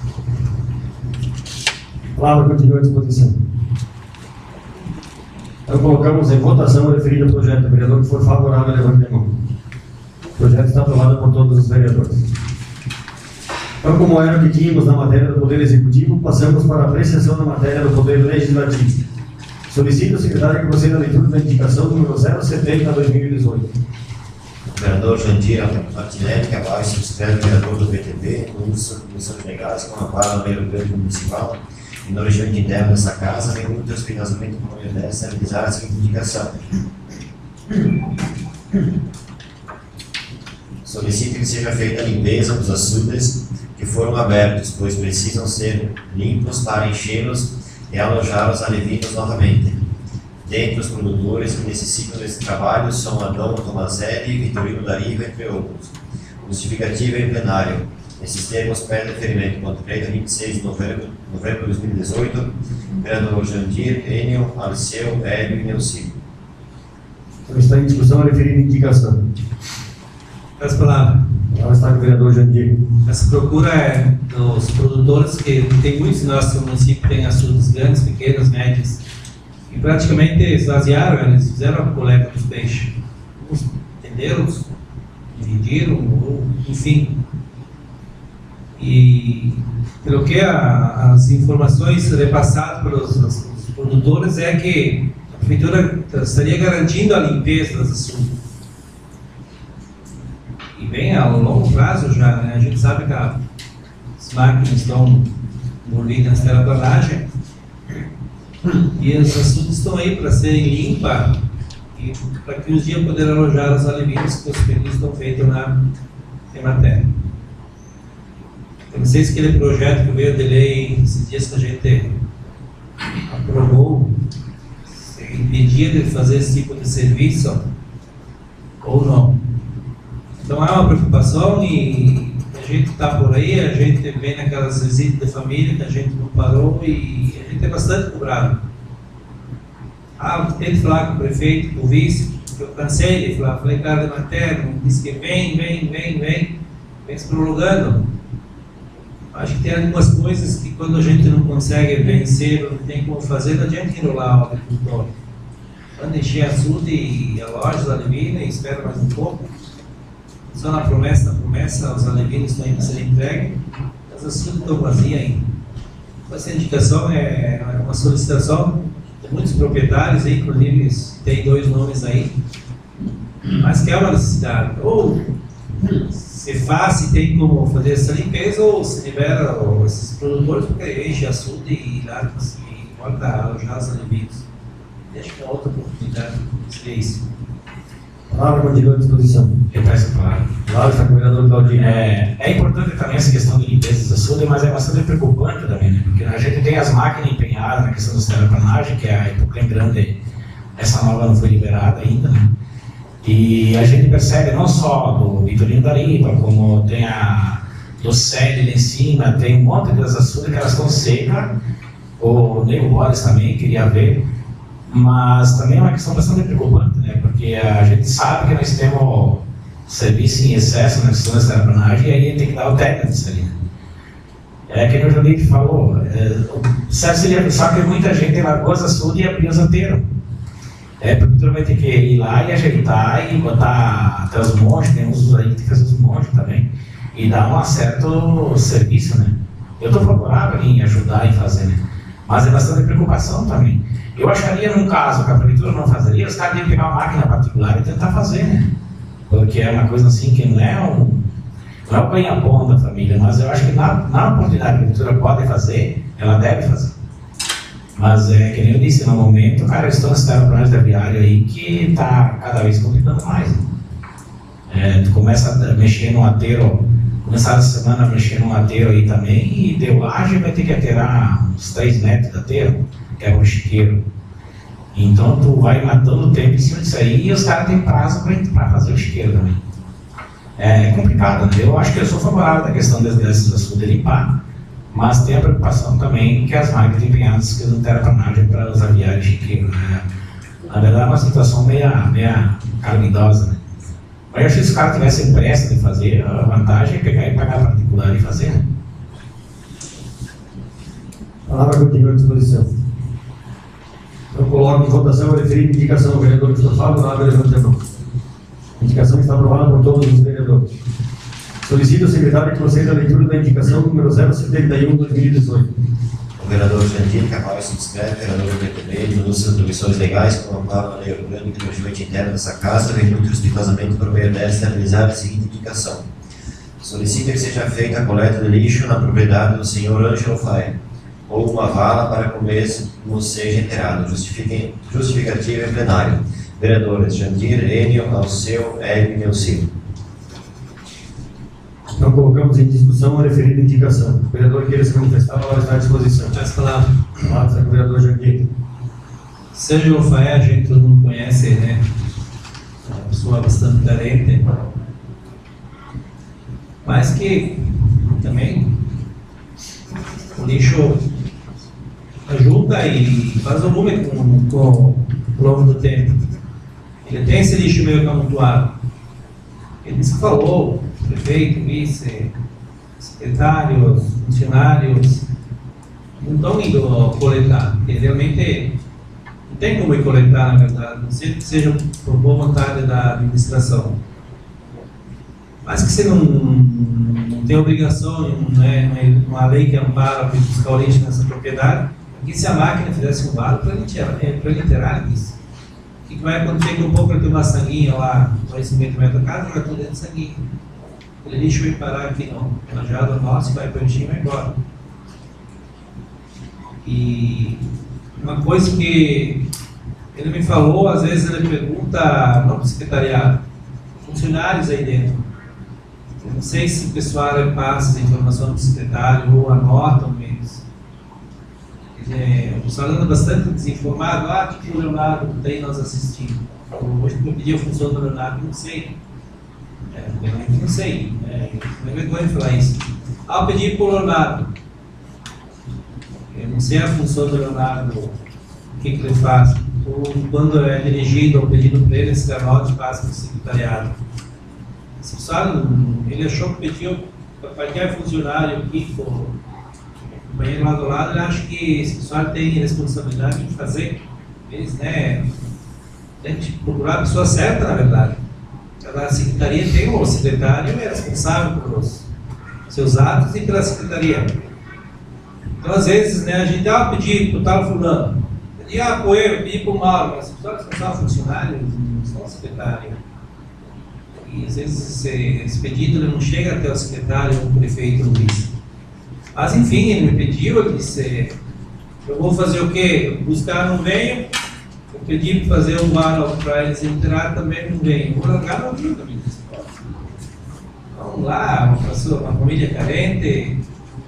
A palavra continua à disposição. Então colocamos em votação o referido ao projeto. O vereador que for favorável, levante a mão. O projeto está aprovado por todos os vereadores. Então, como era o que tínhamos na matéria do Poder Executivo, passamos para a apreciação da matéria do Poder Legislativo. Solicito ao secretário que proceda à leitura da indicação número zero setenta barra dois mil e dezoito. O vereador Jandir Martinelli, que abaixo subscreve o vereador do P T B, no uso das comissões legais, com a qual no meio público municipal e no regimento interno dessa casa, bem muito respeitosamente como eu deve realizar a seguinte indicação. Solicito que seja feita a limpeza dos açudes que foram abertos, pois precisam ser limpos para enchê-los e alojar os alevinos novamente. Dentre os produtores que necessitam desse trabalho são Adão Tomazelli e Vitorino Dariva, entre outros. Justificativa em plenário. Esses termos pedem deferimento contra o decreto vinte e seis de novembro de dois mil e dezoito, vereador Jandir, Enio, Alceu, Hélio e Neuci. Então está em discussão a referida indicação. As palavras. Ela está com o vereador Jandir. Essa procura é dos produtores, que tem muitos no nosso município que tem açudes grandes, pequenas, médias, e praticamente esvaziaram, eles fizeram a coleta dos peixes. Uns venderam, dividiram, ou, enfim. E pelo que a, as informações repassadas pelos os, os produtores é que a prefeitura estaria garantindo a limpeza das açudes. E bem a longo prazo já, né? A gente sabe que a, as máquinas estão envolvidas nessa terraplanagem e os açudes estão aí para serem limpas e para que um dia poder alojar os alevinos que os períodos estão feitos na matéria. Eu não sei se aquele projeto que veio de lei esses dias que a gente aprovou impedia de fazer esse tipo de serviço ou não. Então há uma preocupação e a gente está por aí, a gente vem naquelas visitas de família que a gente não parou e a gente é bastante cobrado. Ah, tem que falar com o prefeito, com o vice, eu cansei de falar, falei, cara de matéria, disse que vem, vem, vem, vem, vem se prolongando. Acho que tem algumas coisas que quando a gente não consegue vencer, não tem como fazer, não adianta enrolar o agricultor. Quando encher açude e a loja da Alevina e espera mais um pouco, só na promessa, na promessa, os alevinos estão indo ser entregues, as açudes estão vazias ainda. Essa indicação é uma solicitação de muitos proprietários, aí, inclusive tem dois nomes aí, mas que é uma necessidade. Ou se faz, se tem como fazer essa limpeza, ou se libera ou esses produtores, porque enche açude e larga e corta alojar os alimentos. Deixa que é outra oportunidade, seria isso. Palavra continua à disposição. Eu peço a palavra. Palavra está com o vereador Claudinho. É, é importante também essa questão de limpeza dos açudes, mas é bastante preocupante também, né? Porque a gente tem as máquinas empenhadas na questão da terraplanagem, que é a Epoclém Grande, essa nova não foi liberada ainda, né? E a gente percebe não só do Vitorino da Riva, como tem a do Sede lá em cima, tem um monte de açudes que elas estão secas, o Nego Boris também queria ver, mas também é uma questão bastante preocupante, né? Porque a gente sabe que nós temos serviço em excesso na questão da terraplanagem e aí tem que dar o técnico disso ali, né? É que o Jolite falou, é, certo seria pensar que muita gente largou os açudes e abriu os anteiros. É, porque tu vai ter que ir lá e ajeitar e botar até os montes, tem uns aí que tem que fazer os montes também, e dar um certo serviço, né? Eu estou favorável em ajudar e fazer, né? Mas é bastante preocupação também. Eu acharia, num caso que a prefeitura não fazeria, os caras iam pegar uma máquina particular e tentar fazer, né? Porque é uma coisa assim que não é um, não é o ganha-pão da família, mas eu acho que na, na oportunidade que a prefeitura pode fazer, ela deve fazer. Mas é que nem eu disse, no momento, cara, estão nas terraplanagem da viária aí que está cada vez complicando mais. Né? É, tu começa a mexer no ateiro, começar essa semana a mexer no ateiro aí também, e de laje vai ter que ateirar uns três metros de ateiro, que é um chiqueiro. Então tu vai matando o tempo em cima disso aí, e os caras têm prazo para fazer o chiqueiro também. É, é complicado, né? Eu acho que eu sou favorável da questão desses açudes de limpar, mas tem a preocupação também que as máquinas empenhadas que não terraplanagem para os aviários chiqueiros, né? Na verdade é uma situação meia, meia calamitosa, né? Mas eu acho que se os caras tivessem pressa de fazer, a vantagem é pegar e pagar particular e fazer, né? A palavra continua à disposição. Eu coloco em votação a referida indicação do vereador que está favorável, levante a mão. A indicação está aprovada por todos os vereadores. Solicito ao secretário que proceda a leitura da indicação número zero setenta e um de dois mil e dezoito. O vereador Jandir Carvalho subscreve, vereador do P T B, denúncia das atribuições legais que amparam a lei orgânica do regimento interno dessa casa, resulta respeitosamente por meio desta realizar a seguinte indicação. Solicita que seja feita a coleta de lixo na propriedade do senhor Ângelo Faé, ou uma vala para que o mesmo seja enterrado. Justificativa em plenário. Vereadores Jandir, Enio, Alceu, Hélio e Neucilio. Então colocamos em discussão a referida indicação. O vereador queira se manifestar, a palavra está à disposição. As palavras. A palavra está com o vereador Jandir. Sérgio Faé, a gente todo mundo conhece, né? É uma pessoa bastante carente, mas que também o lixo ajuda e faz volume com, com ao longo do tempo. Ele tem esse lixo meio amontoado. Ele disse que falou, prefeito, vice, secretários, funcionários, não estão indo coletar, porque realmente não tem como ir coletar, na verdade, não sei que seja por boa vontade da administração. Mas que você não, não tem obrigação, não é uma lei que ampara para buscar o lixo nessa propriedade, porque se a máquina fizesse um valo para ele enterrar isso. O que vai acontecer que um pouco ele tem uma sanguinha lá, dois cinquenta metros da casa, vai tudo dentro de sanguinho. Ele lixo vai parar aqui no planejado nosso, vai para o e vai embora. E uma coisa que ele me falou, às vezes ele pergunta não para o secretariado, funcionários aí dentro. Eu não sei se o pessoal passa a informação para o secretário ou anotam mesmo. É, o pessoal anda bastante desinformado. Ah, o que o Leonardo tem nós assistindo? Hoje eu pedi a função do Leonardo, não sei. É, realmente não sei. É, não é vergonha falar isso. Ah, eu pedi para o Leonardo. Eu não sei a função do Leonardo, o que, que ele faz. Ou quando é dirigido ou pedido para ele, esse anote passa para o secretariado. Esse pessoal, ele achou que pediu para qualquer funcionário aqui, por o banheiro lá do lado, ele acha que esse pessoal tem responsabilidade de fazer. Eles, né, tem que procurar a pessoa certa, na verdade. Cada secretaria tem o secretário, é responsável pelos seus atos e pela secretaria. Então, às vezes, né, a gente dá um pedido para o tal fulano, pedir ah, apoio, pedir para o Mauro, mas os pessoal responsável funcionários, não são secretário. E às vezes esse, esse pedido ele não chega até o secretário ou o prefeito Luiz. Mas enfim, ele me pediu, ele disse, eu vou fazer o quê? Buscar não venho, eu pedi para fazer um bar para eles entrar, também não venho. Vou largar na vida, me disse. Vamos lá, uma, pessoa, uma família carente.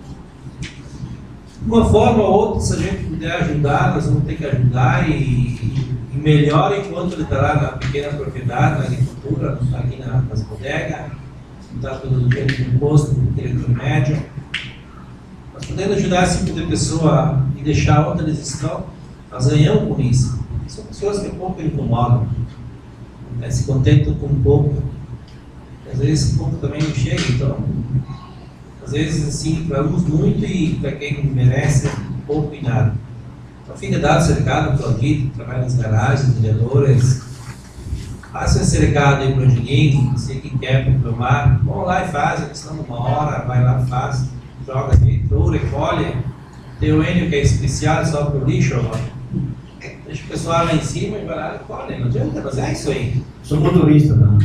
De uma forma ou outra, se a gente puder ajudar, nós vamos ter que ajudar e, e melhor enquanto ele está lá na pequena propriedade, na agricultura, não está aqui na, nas bodegas, não está todo dia no imposto, no direito médio. Nós podemos ajudar esse tipo de pessoa e deixar onde eles estão, nós ganhamos com isso. São pessoas que pouco incomodam, né? Se contentam com pouco. Às vezes esse pouco também não chega, então, às vezes assim, para uns muito e para quem merece, pouco e nada. Então, fica dado cercado para alguém que trabalha nas garagens, vendedores. Faça esse recado aí para o Juninho, você que quer proclamar, vão lá e faz, a questão de uma hora, vai lá e faz, joga feito, recolhe. Tem o Enio que é especial só para o lixo, ó. Deixa o pessoal lá em cima e vai lá e recolhe, não adianta fazer isso aí. Sou motorista, não.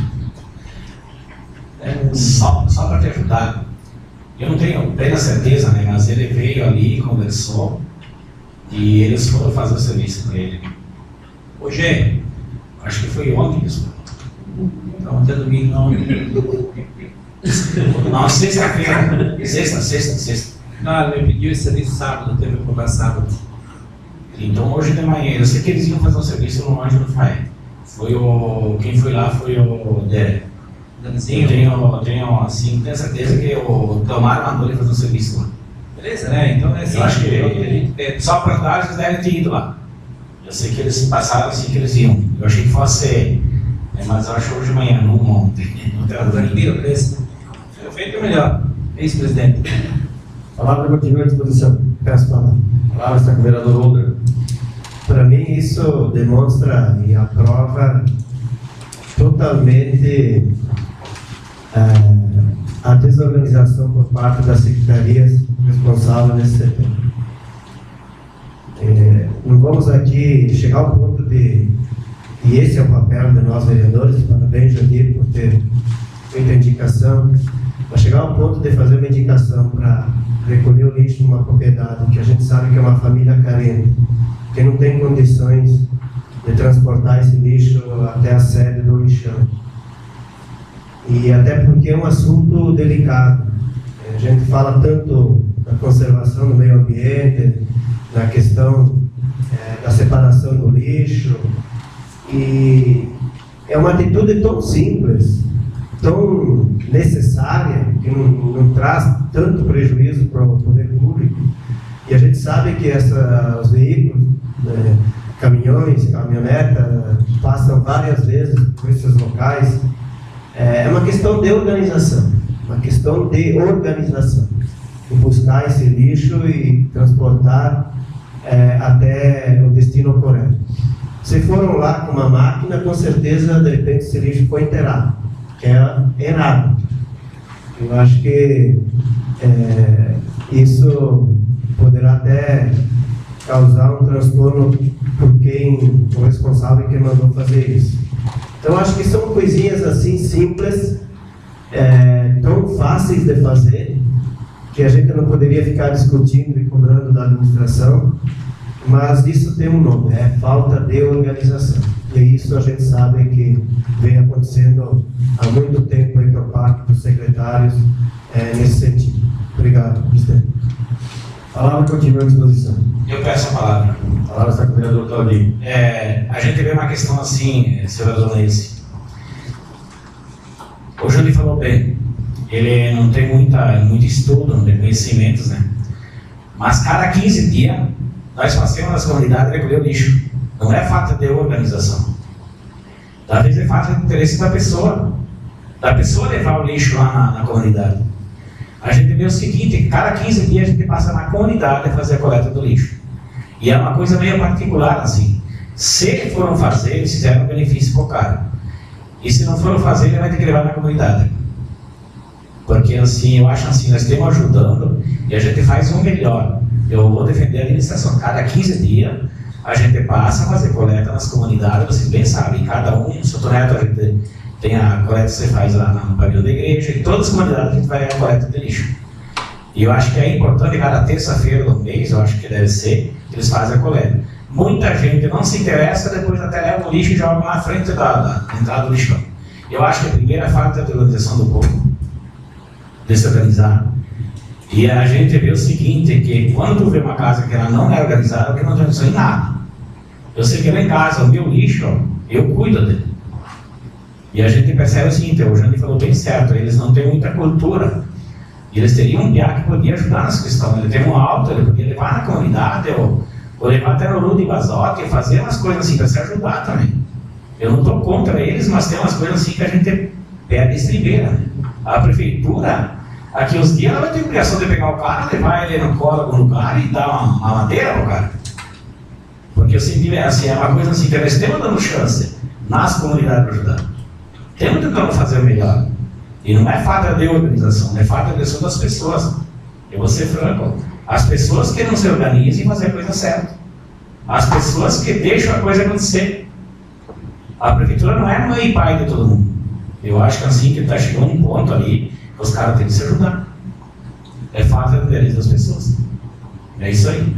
É, só só para te ajudar, eu não tenho plena certeza, né, mas ele veio ali, conversou e eles foram fazer o serviço para ele. Hoje, acho que foi ontem isso. não, até domingo não. Não, sexta-feira, sexta, sexta, sexta. Não, ele me pediu esse serviço sábado, teve que cobrar sábado. Então hoje de manhã, eu sei que eles iam fazer um serviço no Anjo do Faé. Foi o, quem foi lá foi o Derek. Eu tenho, tenho, assim, tenho certeza que o Tomar mandou ele fazer um serviço lá. Beleza, né? Então é assim. Eu acho que só para trás eles devem ter ido lá. Eu sei que eles passaram assim que eles iam. Eu achei que fosse, é, mas eu acho hoje de manhã, não ontem. Não Tá tranquilo, beleza. Foi feito melhor. Ex-presidente. A palavra continua à disposição. Peço a palavra. A palavra está com o vereador Holder. Para mim, isso demonstra e aprova totalmente uh, a desorganização por parte das secretarias responsáveis nesse setor. É, não vamos aqui chegar ao ponto de, e esse é o papel de nós vereadores, parabéns, Jandir, por ter feito a indicação, para chegar ao ponto de fazer uma indicação para recolher o lixo numa propriedade que a gente sabe que é uma família carente, que não tem condições de transportar esse lixo até a sede do lixão. E até porque é um assunto delicado. A gente fala tanto da conservação do meio ambiente, na questão é, da separação do lixo, e é uma atitude tão simples, tão necessária, que não, não traz tanto prejuízo para o poder público. E a gente sabe que essa, os veículos, né, caminhões, caminhonetas, passam várias vezes por esses locais. É uma questão de organização, uma questão de organização, de buscar esse lixo e transportar é, até o destino correto. Se foram lá com uma máquina, com certeza, de repente, esse lixo foi enterrado, que é errado. Eu acho que é, isso poderá até causar um transtorno por quem, o responsável que mandou fazer isso. Então, acho que são coisinhas assim simples, é, tão fáceis de fazer, que a gente não poderia ficar discutindo e cobrando da administração, mas isso tem um nome, é falta de organização. E isso a gente sabe que vem acontecendo há muito tempo aí por parte dos secretários é, nesse sentido. Obrigado, presidente. A palavra continua à disposição. Eu peço a palavra. A palavra está com o vereador Claudinho. É, a gente vê uma questão assim, senhor Adonense. O Júlio falou bem, ele não tem muita, muito estudo, não tem conhecimentos, né? Mas cada quinze dias nós passamos nas comunidades recolher o lixo. Não é falta de organização. Às vezes é falta de interesse da pessoa, da pessoa levar o lixo lá na, na comunidade. A gente vê o seguinte, cada quinze dias a gente passa na comunidade a fazer a coleta do lixo. E é uma coisa meio particular assim. Se foram fazer, eles fizeram um benefício para o cara. E se não foram fazer, ele vai ter que levar na comunidade. Porque assim, eu acho assim, nós estamos ajudando e a gente faz o melhor. Eu vou defender a administração. Cada quinze dias a gente passa a fazer coleta nas comunidades, vocês bem sabem, cada um, o Sotoneto, a gente tem a coleta que você faz lá no pavilhão da igreja, e todas as comunidades a gente vai a coleta de lixo. E eu acho que é importante, cada terça-feira do mês, eu acho que deve ser, eles fazem a coleta. Muita gente não se interessa, depois até leva o lixo e joga na frente da, da entrada do lixão. Eu acho que a primeira falta é a organização do povo, de se organizar. E a gente vê o seguinte, que quando tu vê uma casa que ela não é organizada, porque não tem organização em nada. Eu sei que lá em casa, o meu lixo, eu cuido dele. E a gente percebe o seguinte, o Jandir falou bem certo, eles não têm muita cultura. E eles teriam um piá que podia ajudar nessa questão. Ele tem um alto, ele podia levar na comunidade, ou, ou levar até no Rude Basote, fazer umas coisas assim para se ajudar também. Eu não estou contra eles, mas tem umas coisas assim que a gente perde estribeira. Né? A prefeitura, aqui uns dias, ela vai ter a obrigação de pegar o cara, levar ele no colo algum lugar e dar uma, uma madeira para o cara. Porque assim, assim, é uma coisa assim que nós temos dando chance nas comunidades para ajudar. Temos tentando fazer o melhor. E não é falta de organização, é falta de organização das pessoas. Eu vou ser franco. As pessoas que não se organizam e fazer a coisa certa. As pessoas que deixam a coisa acontecer. A prefeitura não é mãe e pai de todo mundo. Eu acho que assim que está chegando um ponto ali, os caras têm que se ajudar. É falta de liderança das pessoas. É isso aí.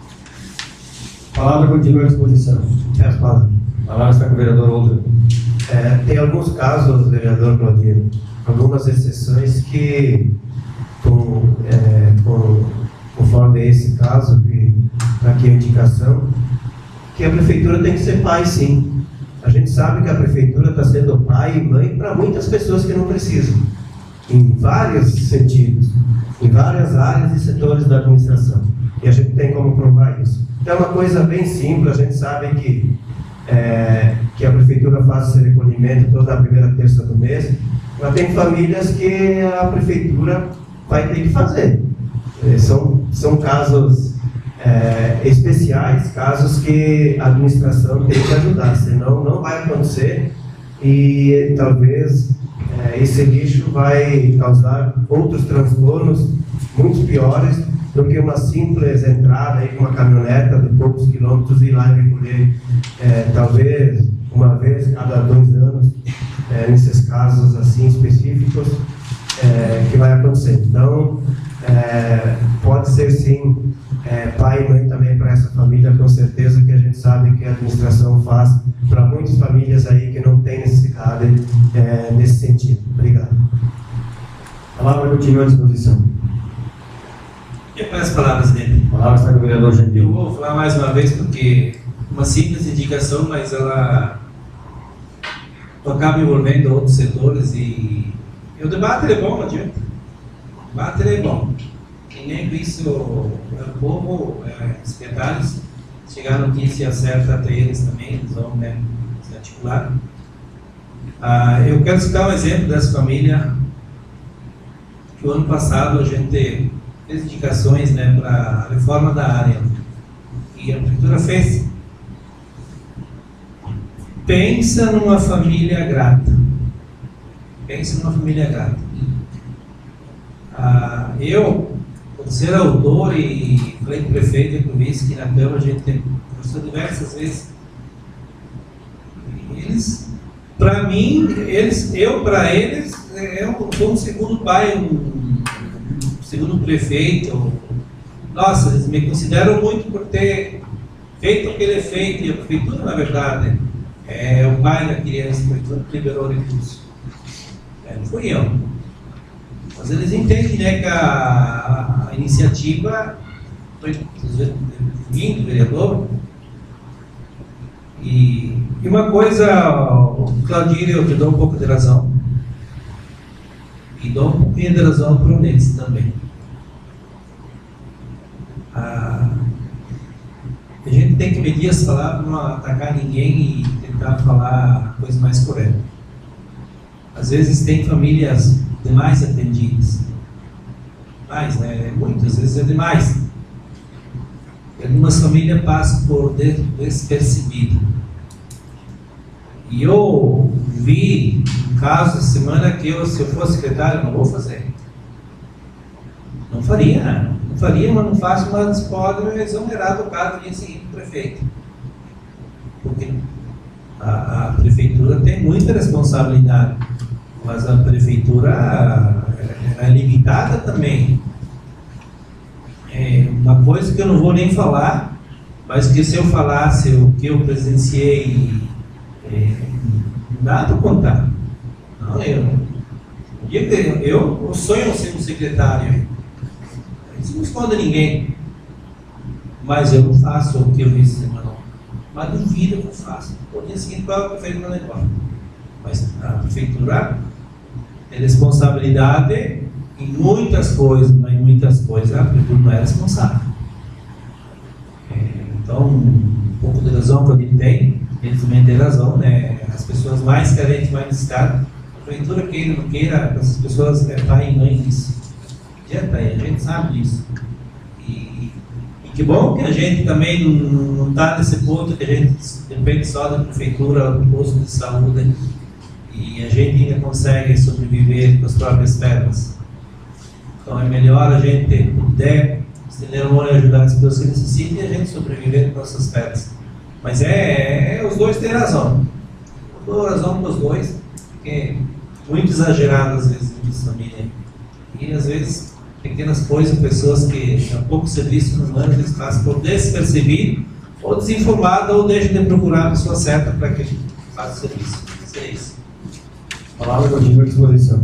A palavra continua à disposição. É a palavra. A palavra está com o vereador Outra. É, tem alguns casos, vereador Claudino, algumas exceções que, com, é, com, conforme esse caso, que aqui é a indicação, que a prefeitura tem que ser pai, sim. A gente sabe que a prefeitura está sendo pai e mãe para muitas pessoas que não precisam, em vários sentidos, em várias áreas e setores da administração. E a gente tem como provar isso. Então é uma coisa bem simples, a gente sabe que É, que a prefeitura faz esse recolhimento toda a primeira terça do mês, mas tem famílias que a prefeitura vai ter que fazer. É, são, são casos é, especiais, casos que a administração tem que ajudar, senão não vai acontecer e talvez é, esse lixo vai causar outros transtornos muito piores do que uma simples entrada aí com uma caminhoneta de poucos quilômetros e ir lá e recolher, é, talvez uma vez cada dois anos, é, nesses casos assim específicos, é, que vai acontecer. Então, é, pode ser sim é, pai e mãe também para essa família, com certeza que a gente sabe que a administração faz para muitas famílias aí que não tem necessidade é, nesse sentido. Obrigado. A palavra continua à disposição. E para as palavras dele? A palavra está com o vereador Eu Gentil. vou falar mais uma vez porque uma simples indicação, mas ela acaba envolvendo outros setores e, e o debate é bom, não adianta. O debate é bom. E nem por isso o povo, é, secretários, chegar a notícia certa até eles também, eles vão, né, se articular. Ah, eu quero citar um exemplo dessa família que o ano passado a gente fez indicações, né, para a reforma da área e a prefeitura fez. Pensa numa família grata. Pensa numa família grata. Ah, eu, por ser autor e falei com o prefeito e com o vice, que na Câmara a gente tem conversado diversas vezes. Eles, para mim, eles, eu para eles, eu sou um segundo pai, um segundo prefeito. Nossa, eles me consideram muito por ter feito o que ele é feito, e a prefeitura, na verdade, é o pai da criança, a prefeitura que liberou o recurso. É, não fui eu. Mas eles entendem, né, que a, a iniciativa foi vindo do vereador. E, e uma coisa, Claudine, eu te dou um pouco de razão. E dou um pouquinho de razão para o Nedes também. Ah, a gente tem que medir as palavras para não atacar ninguém e tentar falar a coisa mais correta. Às vezes tem famílias demais atendidas. Mais, né? Muitas vezes é demais. E algumas famílias passam por despercebido. E eu vi um caso essa semana que eu, se eu fosse secretário, não vou fazer. Não faria, né? Não faria, mas não faço, mas pode exonerar do cargo do dia seguinte do prefeito. Porque A, a prefeitura tem muita responsabilidade, mas a prefeitura é limitada também. É uma coisa que eu não vou nem falar, mas que se eu falasse o que eu presenciei, é, não dá para contar. Não, eu, eu, eu sonho ser um secretário, isso não esconde ninguém, mas eu não faço o que eu disse semana. Mas duvido que eu faço. No dia seguinte, qual é a prefeitura não embora. Mas a prefeitura tem responsabilidade em muitas coisas, mas em muitas coisas a prefeitura não é responsável. Então, um pouco de razão que a gente tem, a gente também tem razão, né? As pessoas mais carentes, mais necessitadas, a prefeitura queira ou não queira, essas pessoas é pai e mãe disso. Adianta aí, a gente sabe disso. E, e que bom que a gente também não está nesse ponto que a gente depende só da prefeitura, do posto de saúde, e a gente ainda consegue sobreviver com as próprias pernas. Então é melhor a gente puder estender a mão e ajudar as pessoas que necessitam e a gente sobreviver com essas pernas. Mas é, é, os dois têm razão. Eu dou razão para os dois, porque é muito exagerado às vezes em família. E às vezes pequenas coisas, pessoas que há pouco serviço no ano, eles fazem por despercebido, ou desinformado, ou deixam de procurar a pessoa certa para que faça o serviço. Isso é isso. Palavra continua à disposição.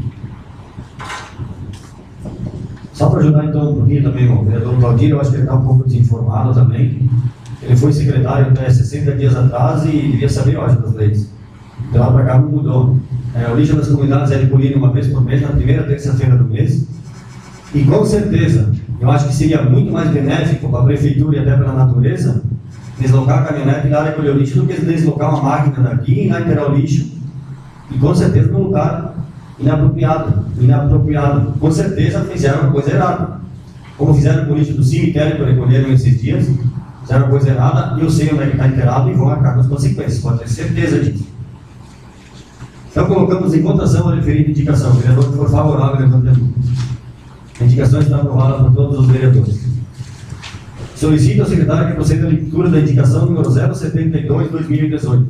Só para ajudar então um pouquinho também, o vereador Claudir, eu acho que ele está um pouco desinformado também. Ele foi secretário até sessenta dias atrás e devia saber, eu acho, das leis. De lá para cá não mudou. É, o lixo das comunidades é recolhido uma vez por mês, na primeira terça-feira do mês. E com certeza, eu acho que seria muito mais benéfico para a prefeitura e até para a natureza deslocar a caminhonete e lá recolher o lixo do que deslocar uma máquina daqui e lá enterrar o lixo. E com certeza num lugar inapropriado, inapropriado. Com certeza fizeram uma coisa errada. Como fizeram com o lixo do cemitério que recolheram esses dias, fizeram uma coisa errada e eu sei onde é que está enterrado e vão arcar com as consequências, pode ter certeza disso. Então colocamos em votação a referida indicação. O vereador que for favorável, levante a mão. A indicação está aprovada por todos os vereadores. Solicito ao secretário que proceda à leitura da indicação número zero setenta e dois, dois mil e dezoito.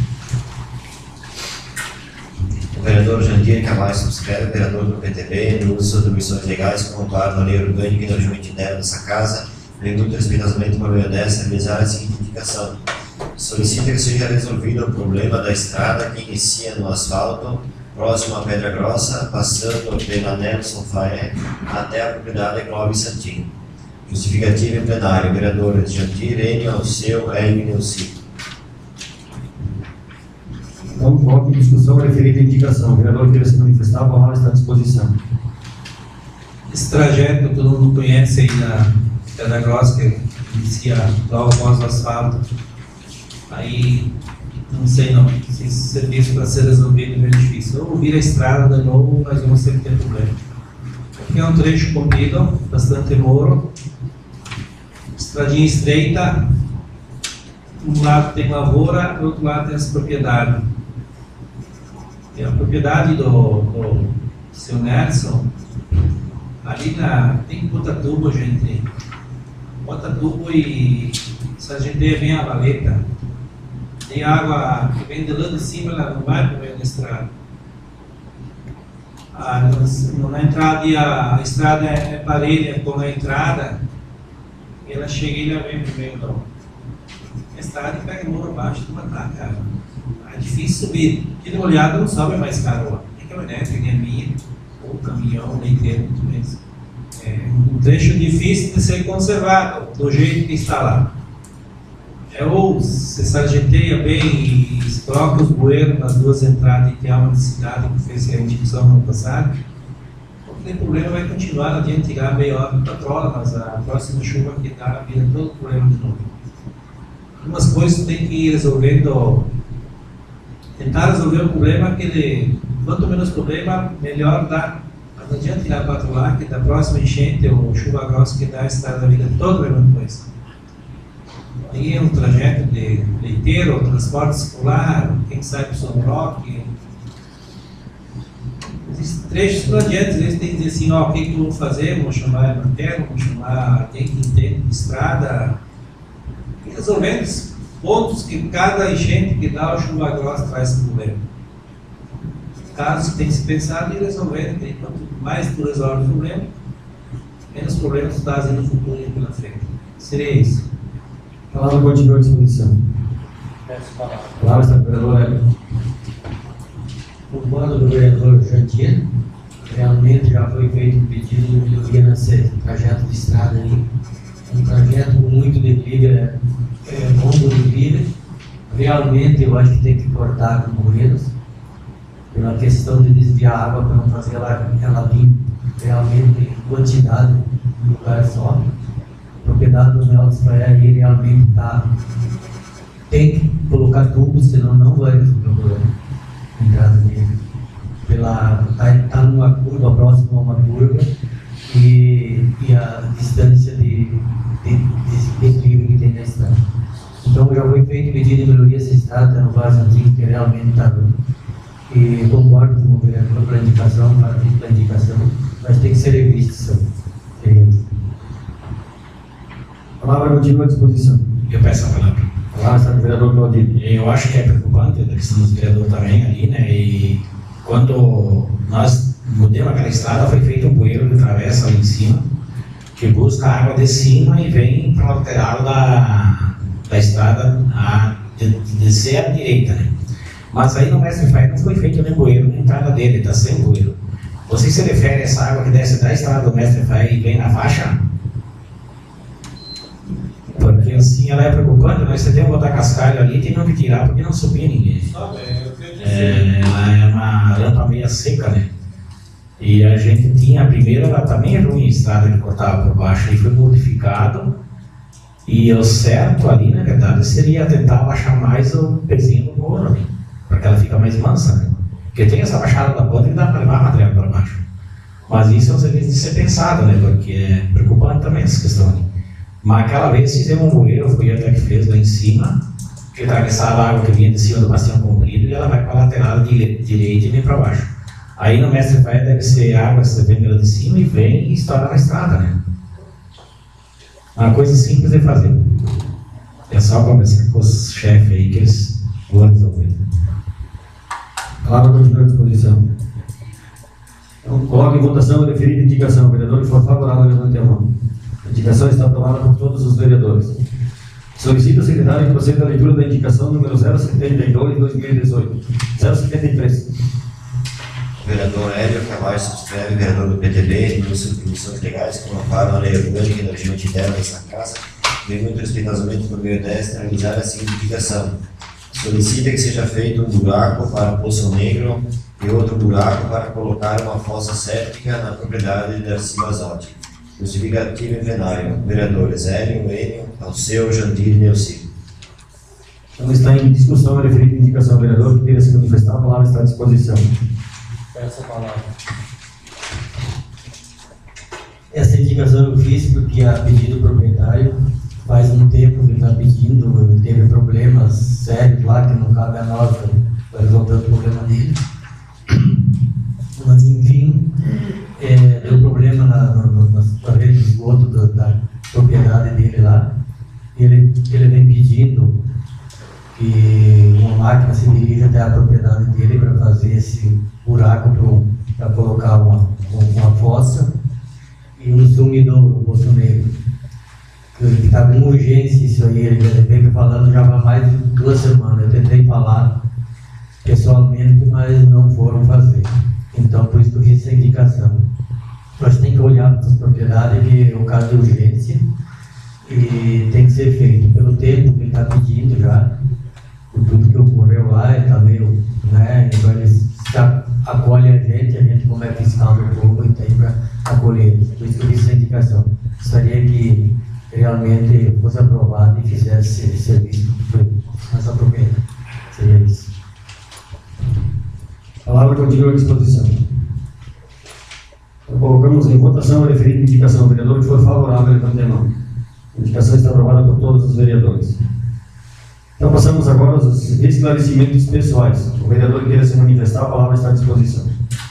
O vereador Jandir Camargo subscreve, vereador do P T B, no uso das atribuições legais como amparo na lei orgânica e no regimento interno dessa casa, pergunta respeitosamente para o vereador dessa realizar a seguinte indicação. Solicita que seja resolvido o problema da estrada que inicia no asfalto, próximo à Pedra Grossa, passando pela Nelson Faé, até a propriedade Clóvis Santini. Justificativa em plenário, vereadores Jandir, Enio, Alceu, Elvin e Alcido. Então, coloque em discussão a referida indicação. O vereador queira se manifestar, a palavra está à disposição. Esse trajeto todo mundo conhece aí na Pedra Grossa, que inicia logo após o asfalto. Aí, não sei não, se esse serviço para ser resolvido é meio difícil. Ou vira a estrada de novo, mas vamos sempre ter problema. Aqui é um trecho comprido, bastante moro, estradinha estreita, um lado tem lavoura, do outro lado tem as propriedades. Tem a propriedade do, do seu Nelson, ali na, tem que botar tubo, gente. Bota tubo e sargenteia bem a valeta. Tem água que vem de lá de cima, ela não vai para o meio da estrada. Ah, na entrada, a, a estrada é, é parelha com a entrada, e ela chega e ela vem para o meio da a estrada e pega muro abaixo de matar, cara. É difícil subir. Tira uma olhada, não sobe mais caro lá. Tem caminhonete, tem a minha, ou caminhão, leiteiro, muito mesmo. É um trecho difícil de ser conservado, do jeito que está lá. É, ou se sargenteia bem e troca os bueiros nas duas entradas e tem uma necessidade que fez a indicação no ano passado, não tem problema, vai continuar adiante, tirar meia hora de patrola, mas a próxima chuva que dá vira todo o problema de novo. Algumas coisas tem que ir resolvendo, tentar resolver o problema, que ele, quanto menos problema, melhor dá. Mas não adianta tirar patrolar, que da próxima enchente ou chuva grossa que dá a estrada da vida toda a mesma coisa. Aí é um trajeto de leiteiro, transporte escolar, quem sai para o São Roque. Existem trechos para adiante, às vezes tem que dizer assim, ó, o que, que eu vou fazer? Vou chamar a matéria, vou chamar quem que entende de estrada. E resolvendo isso. pontos que cada enchente que dá, o chuva grossa traz problema. Casos que tem que se pensar e resolver. Né? Quanto mais tu resolve o problema, menos problemas tu traz no futuro e pela frente. Seria isso. A palavra continua à disposição. Peço a palavra. A palavra está com o vereador Hélio. O mando do vereador Jandir, realmente já foi feito um pedido de melhoria nesse trajeto de estrada aí. Um trajeto muito declive, é, é longo declive. Realmente eu acho que tem que cortar com moedas, pela questão de desviar a água para não fazer ela, ela vir realmente em quantidade no lugar só. A propriedade do Mel Israel aí realmente tá, tem que colocar tubos, senão não vai resolver o problema. Entrada dele. Pela, tá, tá numa curva próxima a uma curva e, e a distância de, de, de declive que tem na estrada. Então já foi feito pedido de melhoria essa estrada no vaso antigo, que realmente está ruim. E concordo com o vereador pela indicação, partido pela indicação, mas tem que ser revisto isso. A palavra continua à disposição. Eu peço a palavra. A palavra está com o vereador Claudio. Eu acho que é preocupante a questão dos vereadores também ali, né? E quando nós mudamos aquela estrada, foi feito um bueiro de travessa ali em cima, que busca a água de cima e vem para o lateral da, da estrada a de, de descer à direita, né? Mas aí no Mestre Fai não foi feito nem bueiro na entrada dele, está sem bueiro. Você se refere a essa água que desce da estrada do Mestre Fai e vem na faixa? Porque assim ela é preocupante, mas você tem que botar cascalho ali e tem que tirar porque não subia ninguém. É, ela é uma rampa meia seca, né? E a gente tinha, a primeira ela também é ruim, a estrada que cortava por baixo, e foi modificado. E o certo ali, na verdade, seria tentar baixar mais o pezinho do morro ali, para que ela fique mais mansa, né? Porque tem essa baixada da ponta que dá para levar material para baixo. Mas isso é um serviço de ser pensado, né? Porque é preocupante também essa questão ali. Mas aquela vez fizemos um bueiro, fui até que fez lá em cima, que atravessava a água que vinha de cima do bastião comprido e ela vai para a lateral direita e vem para baixo. Aí no Mestre Fai deve ser água, você vem pela de cima e vem e estoura na estrada, né? Uma coisa simples de fazer. É só conversar com os chefes aí que eles vão resolver. A palavra continua à disposição. Então, coloque em votação a referida indicação. O vereador que for favorável, levante a mão. A indicação está aprovada por todos os vereadores. Solicito ao secretário que proceda a leitura da indicação número zero setenta e dois, dois mil e dezoito. zero setenta e três. O vereador Hélio Carvalho subscreve, vereador do P T B, e dos comissões legais que aprovaram a lei orgânica da região de Terra dessa casa, vem muito respeitosamente por meio desta realizar a seguinte indicação. Solicita que seja feito um buraco para Poço Negro e outro buraco para colocar uma fossa séptica na propriedade de Darcy Basotti. Justificativo em plenário. Vereadores Hélio, Enio, Alceu, Jandir e Neuci. Então está em discussão a referida indicação. O vereador que queira se manifestar, a palavra está à disposição. Peço a palavra. Essa indicação eu fiz porque a pedido do proprietário faz um tempo que ele está pedindo, ele teve problemas sérios lá que não cabe a nós para resolver o problema dele. Mas enfim, é, deu problema na, na, nas paredes de esgoto da, da propriedade dele lá. Ele, ele vem pedindo que uma máquina se dirija até a propriedade dele para fazer esse buraco para colocar uma, uma fossa e um sumidouro, um poço negro. Que está com urgência isso aí, ele vem me falando já há mais de duas semanas. Eu tentei falar pessoalmente, mas não foram fazer. Então, por isso que eu fiz essa indicação. Nós temos que olhar para as propriedades que é um caso de urgência e tem que ser feito pelo tempo que ele está pedindo já, por tudo que ocorreu lá, ele está meio, né, então ele acolhe a gente, a gente como é fiscal do povo e tem para acolher ele. Por isso que eu fiz essa indicação. Gostaria que realmente fosse aprovado e fizesse esse serviço nessa propriedade. Seria isso. A palavra continua à disposição. Então, colocamos em votação a referida indicação. O vereador que for favorável, levante a mão. A indicação está aprovada por todos os vereadores. Então, passamos agora aos esclarecimentos pessoais. O vereador que queira se manifestar, a palavra está à disposição.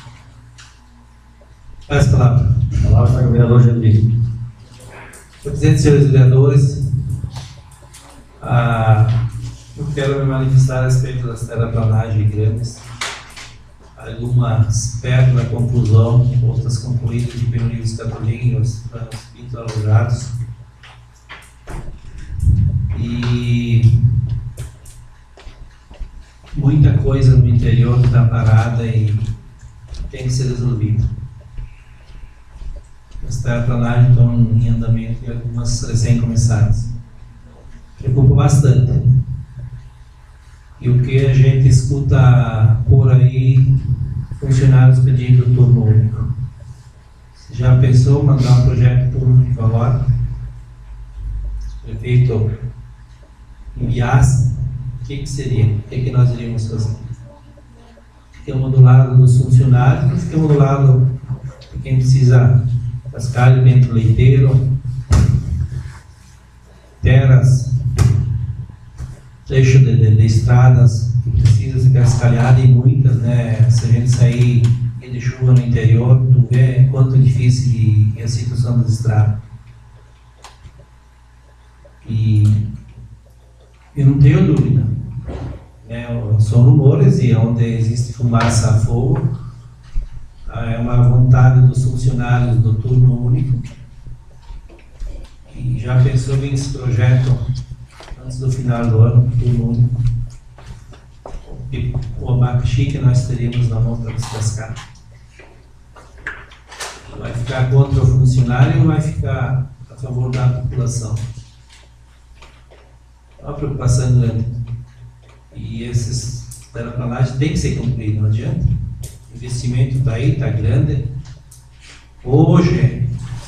Peço a palavra. A palavra está com o vereador Jandir. Presidente, senhores vereadores, a Eu quero me manifestar a respeito das terraplanagens grandes. Algumas perto da conclusão, outras concluídas de períodos católicos, espíritos alojados. E muita coisa no interior está parada e tem que ser resolvida. As terraplanagens estão em andamento e algumas recém-começadas. Preocupa bastante. E o que a gente escuta por aí, funcionários pedindo turno único. Você já pensou em mandar um projeto turno único agora? O prefeito enviasse, o que, que seria? O que, que nós iríamos fazer? Ficamos do lado dos funcionários, ou ficamos do lado de quem precisa cascar dentro do leiteiro, terras, trecho de, de, de estradas que precisa ser cascalhada e muitas, né? Se a gente sair de chuva no interior, tu vê quanto é difícil é a situação das estradas. E eu não tenho dúvida, né? São rumores e onde existe fumaça a fogo, é uma vontade dos funcionários do turno único. E já pensou em esse projeto antes do final do ano, turno único? E o abacaxi que nós teríamos na mão para descascar. Vai ficar contra o funcionário ou vai ficar a favor da população? É uma preocupação grande. E esses terraplanagens têm que ser cumpridos, não adianta. O investimento está aí, está grande. Hoje,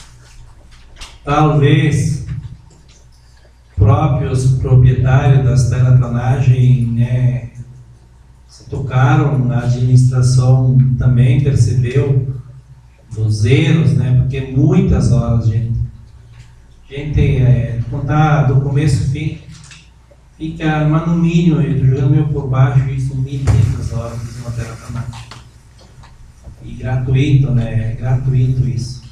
talvez, próprios proprietários das terraplanagens, né, se tocaram, a administração também percebeu dos erros, né, porque muitas horas, gente. Gente, é, contar do começo ao fim, fica, mas no mínimo, eu estou jogando meu por baixo, isso mil e quinhentas horas de uma teraplanagem. E gratuito, né? Gratuito isso.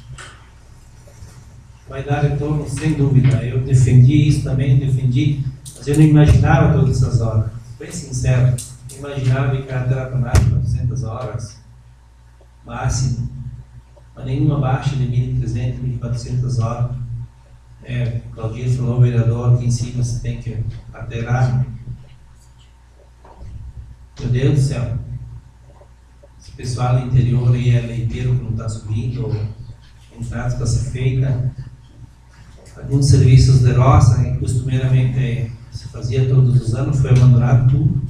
Vai dar retorno, sem dúvida. Eu defendi isso também, defendi, mas eu não imaginava todas essas horas. Bem sincero, eu imaginava que a teraplanagem quatrocentas horas, máximo, mas nenhuma baixa de mil e trezentas, mil e quatrocentas horas. É, o Claudinho falou, o vereador, aqui em cima você tem que alterar. Meu Deus do céu. Esse pessoal do interior aí é leiteiro que não está subindo, ou entradas para ser feita. Alguns serviços de roça, que costumeiramente se fazia todos os anos, foi abandonado tudo.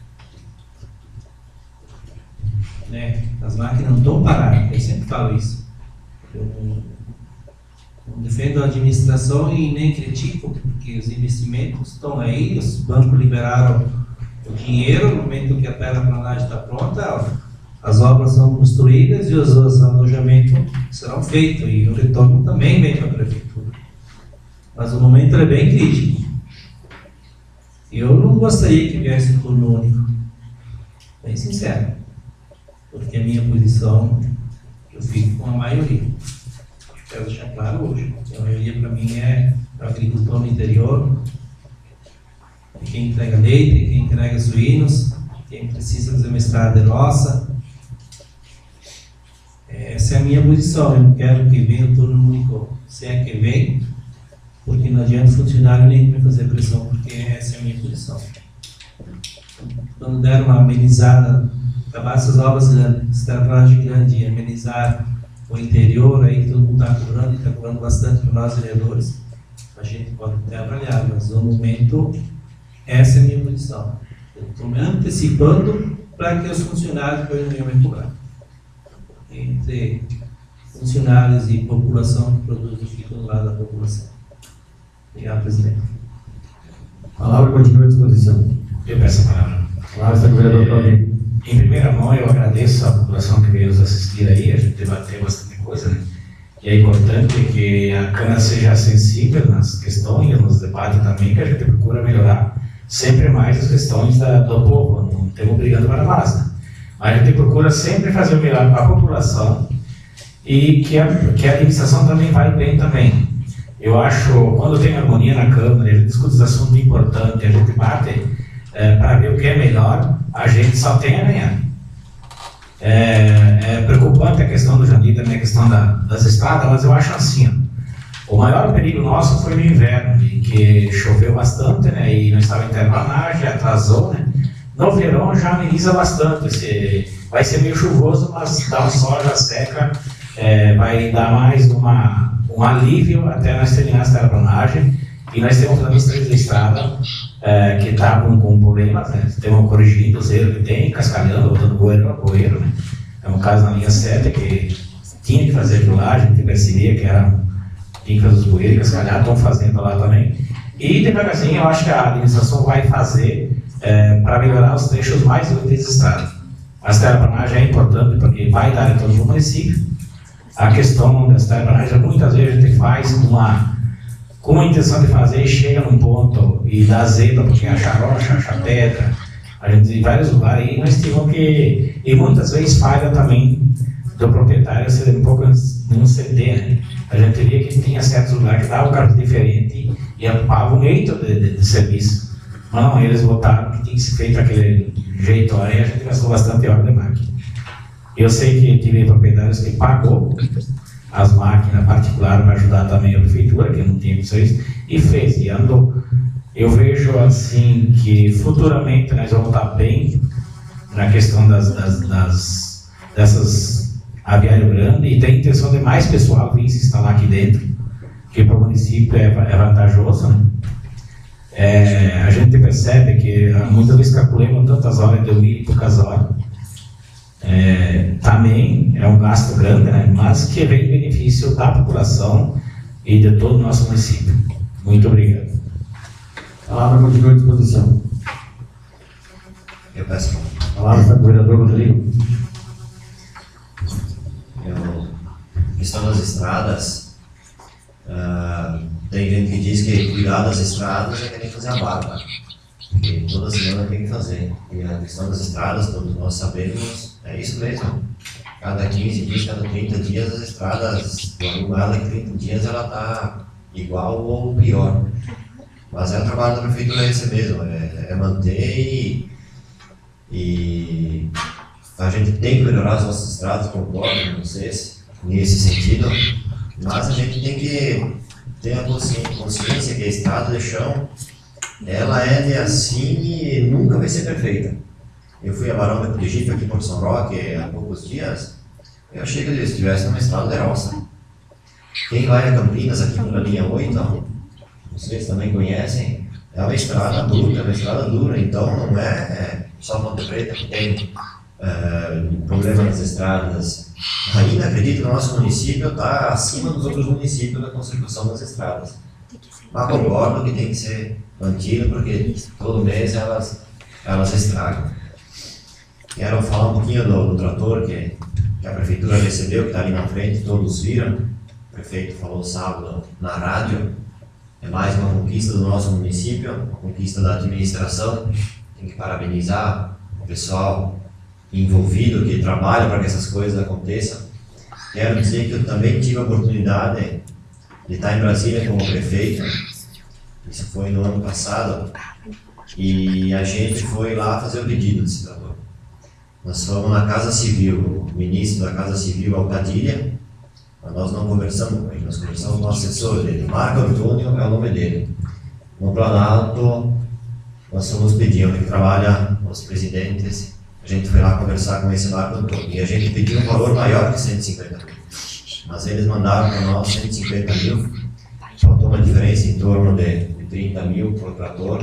Né? As máquinas não estão paradas, eu sempre falo isso. Eu não defendo a administração e nem critico, porque os investimentos estão aí, os bancos liberaram o dinheiro, no momento que a terraplanagem está pronta, as obras são construídas e os, os alojamentos serão feitos, e o retorno também vem para a prefeitura. Mas o momento é bem crítico. Eu não gostaria que viesse um turno único, bem sincero, porque a minha posição, eu fico com a maioria. Quero deixar claro hoje, a maioria para mim é o agricultor no interior, quem entrega leite, quem entrega suínos, quem precisa fazer uma estrada de roça. Essa é a minha posição. Eu não quero que venha o turno único, se é que vem, porque não adianta funcionário nenhum me fazer pressão, porque essa é a minha posição. Quando der uma amenizada, acabar essas obras grandes, terraplanagem grande e amenizar o interior, aí todo mundo está cobrando e está cobrando bastante para nós vereadores, a gente pode até avaliar, mas no momento essa é a minha posição. Eu estou me antecipando para que os funcionários depois não venham me cobrar. Entre funcionários e população que produzem, ficam do lado da população. Obrigado, presidente. A palavra continua à disposição. Eu peço a palavra. A palavra está com o vereador Claudinho. Em primeira mão, eu agradeço a população que veio nos assistir aí, a gente debateu bastante coisa, né? E é importante que a Câmara seja sensível nas questões, nos debates também, que a gente procura melhorar sempre mais as questões da, do povo, não estamos brigando para mais, né? Mas a gente procura sempre fazer o melhor para a população e que a, que a administração também vai bem também. Eu acho, quando tem harmonia na Câmara, a gente discute os assuntos importantes, a gente bate é, para ver o que é melhor, a gente só tem a ganhar. É, é preocupante a questão do Jandir, também a questão da, das estradas, mas eu acho assim, ó, o maior perigo nosso foi no inverno, em que choveu bastante, né, e não estava em terraplanagem, atrasou, né. No verão já ameniza bastante, esse, vai ser meio chuvoso, mas dá um sol, já seca, é, vai dar mais uma, um alívio até nós terminar essa terraplanagem. E nós temos também três da estrada é, que estavam com problemas, né? Temos corrigindo o zero que tem, cascalhando, botando goeiro, goeiro, né? É um caso na linha sete que tinha que fazer aquilo lá, a gente percebia que era, tinha que fazer os goeiros, cascalhar, estão fazendo lá também. E devagarzinho eu acho que a administração vai fazer é, para melhorar os trechos mais úteis da estrada. A terraplanagem é importante porque vai dar em todo o município. A questão das terraplanagens, muitas vezes a gente faz uma com a intenção de fazer, chega num ponto e dá zebra porque acha rocha, acha pedra, a gente em vários lugares aí nós temos que, e muitas vezes falha também do proprietário ser um pouco não ceder, né? A gente via que tinha certos lugares que dava um carro diferente e ocupava um leito de, de, de serviço, mas não, eles votaram que tinha que ser feito daquele jeito lá e a gente gastou bastante hora de máquina. Eu sei que tive proprietários que pagou as máquinas particulares para ajudar também a prefeitura, que não tinha opções, e fez, e andou. Eu vejo assim que futuramente nós vamos estar bem na questão das, das, das dessas aviário grande, e tem intenção de mais pessoal vir se instalar aqui dentro, que para o município é, é vantajoso, né? É, a gente percebe que muitas vezes calculamos tantas horas de milho e poucas horas. É, também é um gasto grande, né? Mas que vem em benefício da população e de todo o nosso município. Muito obrigado. A palavra continua à disposição. Eu peço. A palavra está com o vereador Rodrigo. Eu, questão das estradas, uh, tem gente que diz que cuidar das estradas é querer fazer a barba, que toda semana tem que fazer. E a questão das estradas, todos nós sabemos, é isso mesmo. Cada quinze dias, cada trinta dias, as estradas, arrumada em trinta dias, ela está igual ou pior. Mas é o trabalho da prefeitura esse mesmo, é, é manter e, e a gente tem que melhorar as nossas estradas, concordo com vocês, nesse sentido, mas a gente tem que ter a consciência, consciência que a estrada de chão, ela é de assim e nunca vai ser perfeita. Eu fui a Barão do Egito aqui em Porto São Roque há poucos dias, eu achei que eles estivessem numa estrada de roça. Quem vai a Campinas aqui pela linha oito, vocês também conhecem, é uma estrada dura, é uma estrada dura, então não é só Ponte Preta que tem é, problema nas estradas. Ainda acredito que o nosso município está acima dos outros municípios na conservação das estradas. Mas concordo que tem que ser mantido porque todo mês elas, elas estragam. Quero falar um pouquinho do, do trator que, que a prefeitura recebeu, que está ali na frente, todos viram. O prefeito falou sábado na rádio. É mais uma conquista do nosso município, uma conquista da administração. Tem que parabenizar o pessoal envolvido que trabalha para que essas coisas aconteçam. Quero dizer que eu também tive a oportunidade de estar em Brasília como prefeito. Isso foi no ano passado. E a gente foi lá fazer o pedido desse trator. Nós fomos na Casa Civil, o ministro da Casa Civil, Alcadilha, mas nós não conversamos com ele, nós conversamos com o assessor dele, Marco Antônio é o nome dele. No Planalto, nós fomos pedir onde trabalha os presidentes, a gente foi lá conversar com esse Marco Antônio, e a gente pediu um valor maior que cento e cinquenta mil, mas eles mandaram para nós cento e cinquenta mil, faltou uma diferença em torno de, de trinta mil por trator,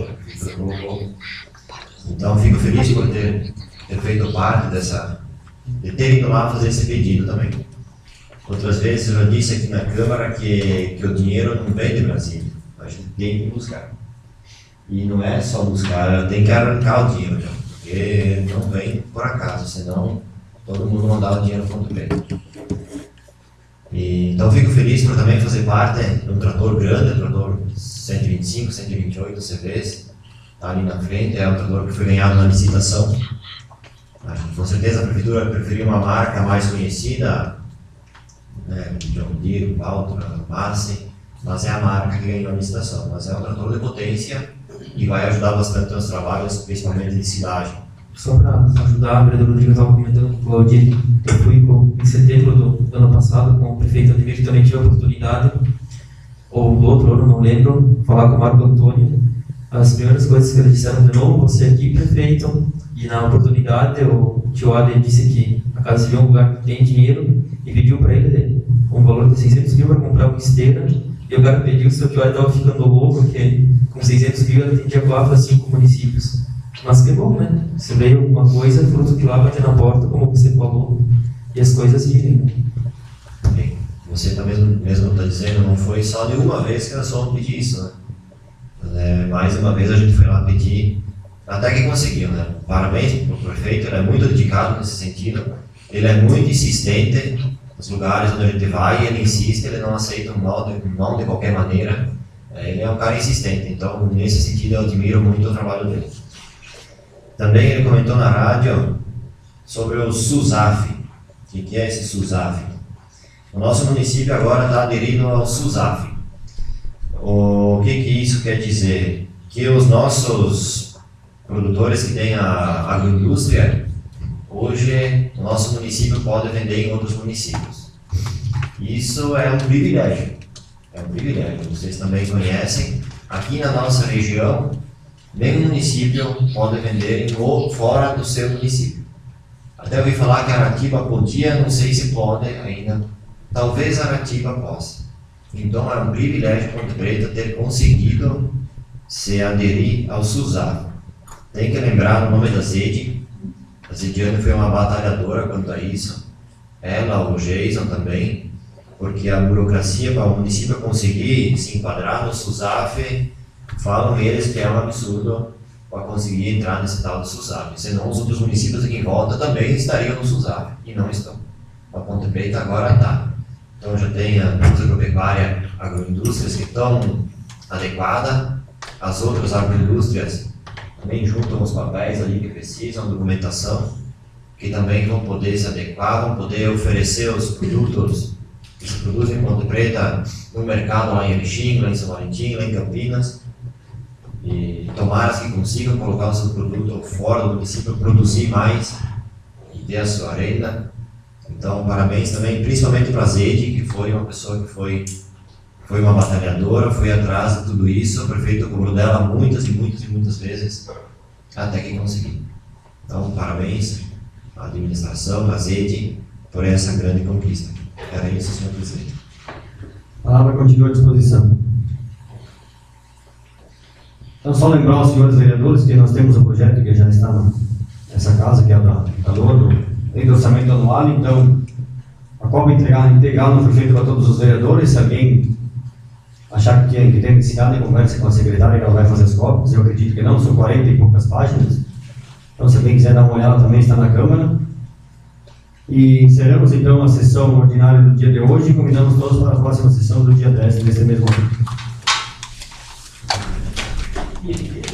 então fico feliz por ter ter feito parte dessa, de ter ido lá fazer esse pedido também. Outras vezes eu já disse aqui na Câmara que, que o dinheiro não vem de Brasília, a gente tem que buscar. E não é só buscar, tem que arrancar o dinheiro, já, porque não vem por acaso, senão todo mundo mandava o dinheiro no fundo preto. E, então fico feliz por também fazer parte de um trator grande, um trator cento e vinte e cinco, cento e vinte e oito C Vs, está ali na frente, é um trator que foi ganhado na licitação. Com certeza a prefeitura preferia uma marca mais conhecida, né, John Deere, Valtra, Massey, mas é a marca que ganhou a licitação. Mas é um trator de potência e vai ajudar bastante nos trabalhos, principalmente de silagem. Só para ajudar, a vereadora Rodrigo estava comentando com o Claudir, eu fui com, em setembro do ano passado com o prefeito Ademir, que também tive a oportunidade, ou do outro ano, não lembro, falar com o Marco Antônio. As primeiras coisas que eles disseram de novo, você aqui, prefeito, e na oportunidade o tio Ade disse que a Casa Civil é um lugar que tem dinheiro e pediu para ele um valor de seiscentos mil para comprar uma esteira, e o cara pediu, o seu tio Ade estava ficando louco, porque com seiscentos mil ele atendia quatro a cinco municípios. Mas que bom, né? Se veio alguma coisa, fruto que lá bater na porta, como você falou, e as coisas virem, né? Bem, você tá mesmo mesmo está dizendo, não foi só de uma vez que nós fomos pedir isso, né? É, mais uma vez a gente foi lá pedir, até que conseguiu, né? Parabéns para o prefeito, ele é muito dedicado nesse sentido, ele é muito insistente nos lugares onde a gente vai, ele insiste, ele não aceita um não de, um não de qualquer maneira, é, ele é um cara insistente, então nesse sentido eu admiro muito o trabalho dele. Também ele comentou na rádio sobre o SUSAF. O que é esse SUSAF? O nosso município agora está aderindo ao SUSAF. O que, que isso quer dizer? Que os nossos produtores que têm a agroindústria, hoje o nosso município pode vender em outros municípios. Isso é um privilégio. É um privilégio. Vocês também conhecem. Aqui na nossa região, nenhum município pode vender em, fora do seu município. Até ouvi falar que Aratiba podia, não sei se pode ainda. Talvez Aratiba possa. Então é um privilégio Ponte Preta ter conseguido se aderir ao SUSAF. Tem que lembrar o nome da Zede. A Zediane foi uma batalhadora quanto a isso. Ela, o Jason também. Porque a burocracia para o município conseguir se enquadrar no SUSAF, falam eles que é um absurdo para conseguir entrar nesse tal do SUSAF. Senão os outros municípios aqui em volta também estariam no SUSAF, e não estão. A Ponte Preta agora está. Então já tem a agropecuária, agroindústrias que estão adequadas, as outras agroindústrias também juntam os papéis ali que precisam, documentação, que também vão poder se adequar, vão poder oferecer os produtos que se produzem em Ponte Preta no mercado lá em Erechim, lá em São Valentim, lá em Campinas. E tomara que consigam colocar o seu produto fora do município, produzir mais e ter a sua renda. Então, parabéns também, principalmente para a Zede, que foi uma pessoa que foi, foi uma batalhadora, foi atrás de tudo isso. O prefeito cobrou dela muitas e muitas e muitas vezes, até que conseguiu. Então, parabéns à administração, à Zede, por essa grande conquista. Era isso, senhor presidente. A palavra continua à disposição. Então, só lembrar aos senhores vereadores que nós temos um projeto que já está nessa casa, que é da, da L O A, do orçamento anual. Então, a cópia integral não foi feita para todos os vereadores. Se alguém achar que tem, que tem necessidade, converse com a secretária, que ela vai fazer as cópias. Eu acredito que não, são quarenta e poucas páginas. Então, se alguém quiser dar uma olhada, também está na Câmara. E encerramos então a sessão ordinária do dia de hoje e convidamos todos para a próxima sessão do dia dez, nesse mesmo ano.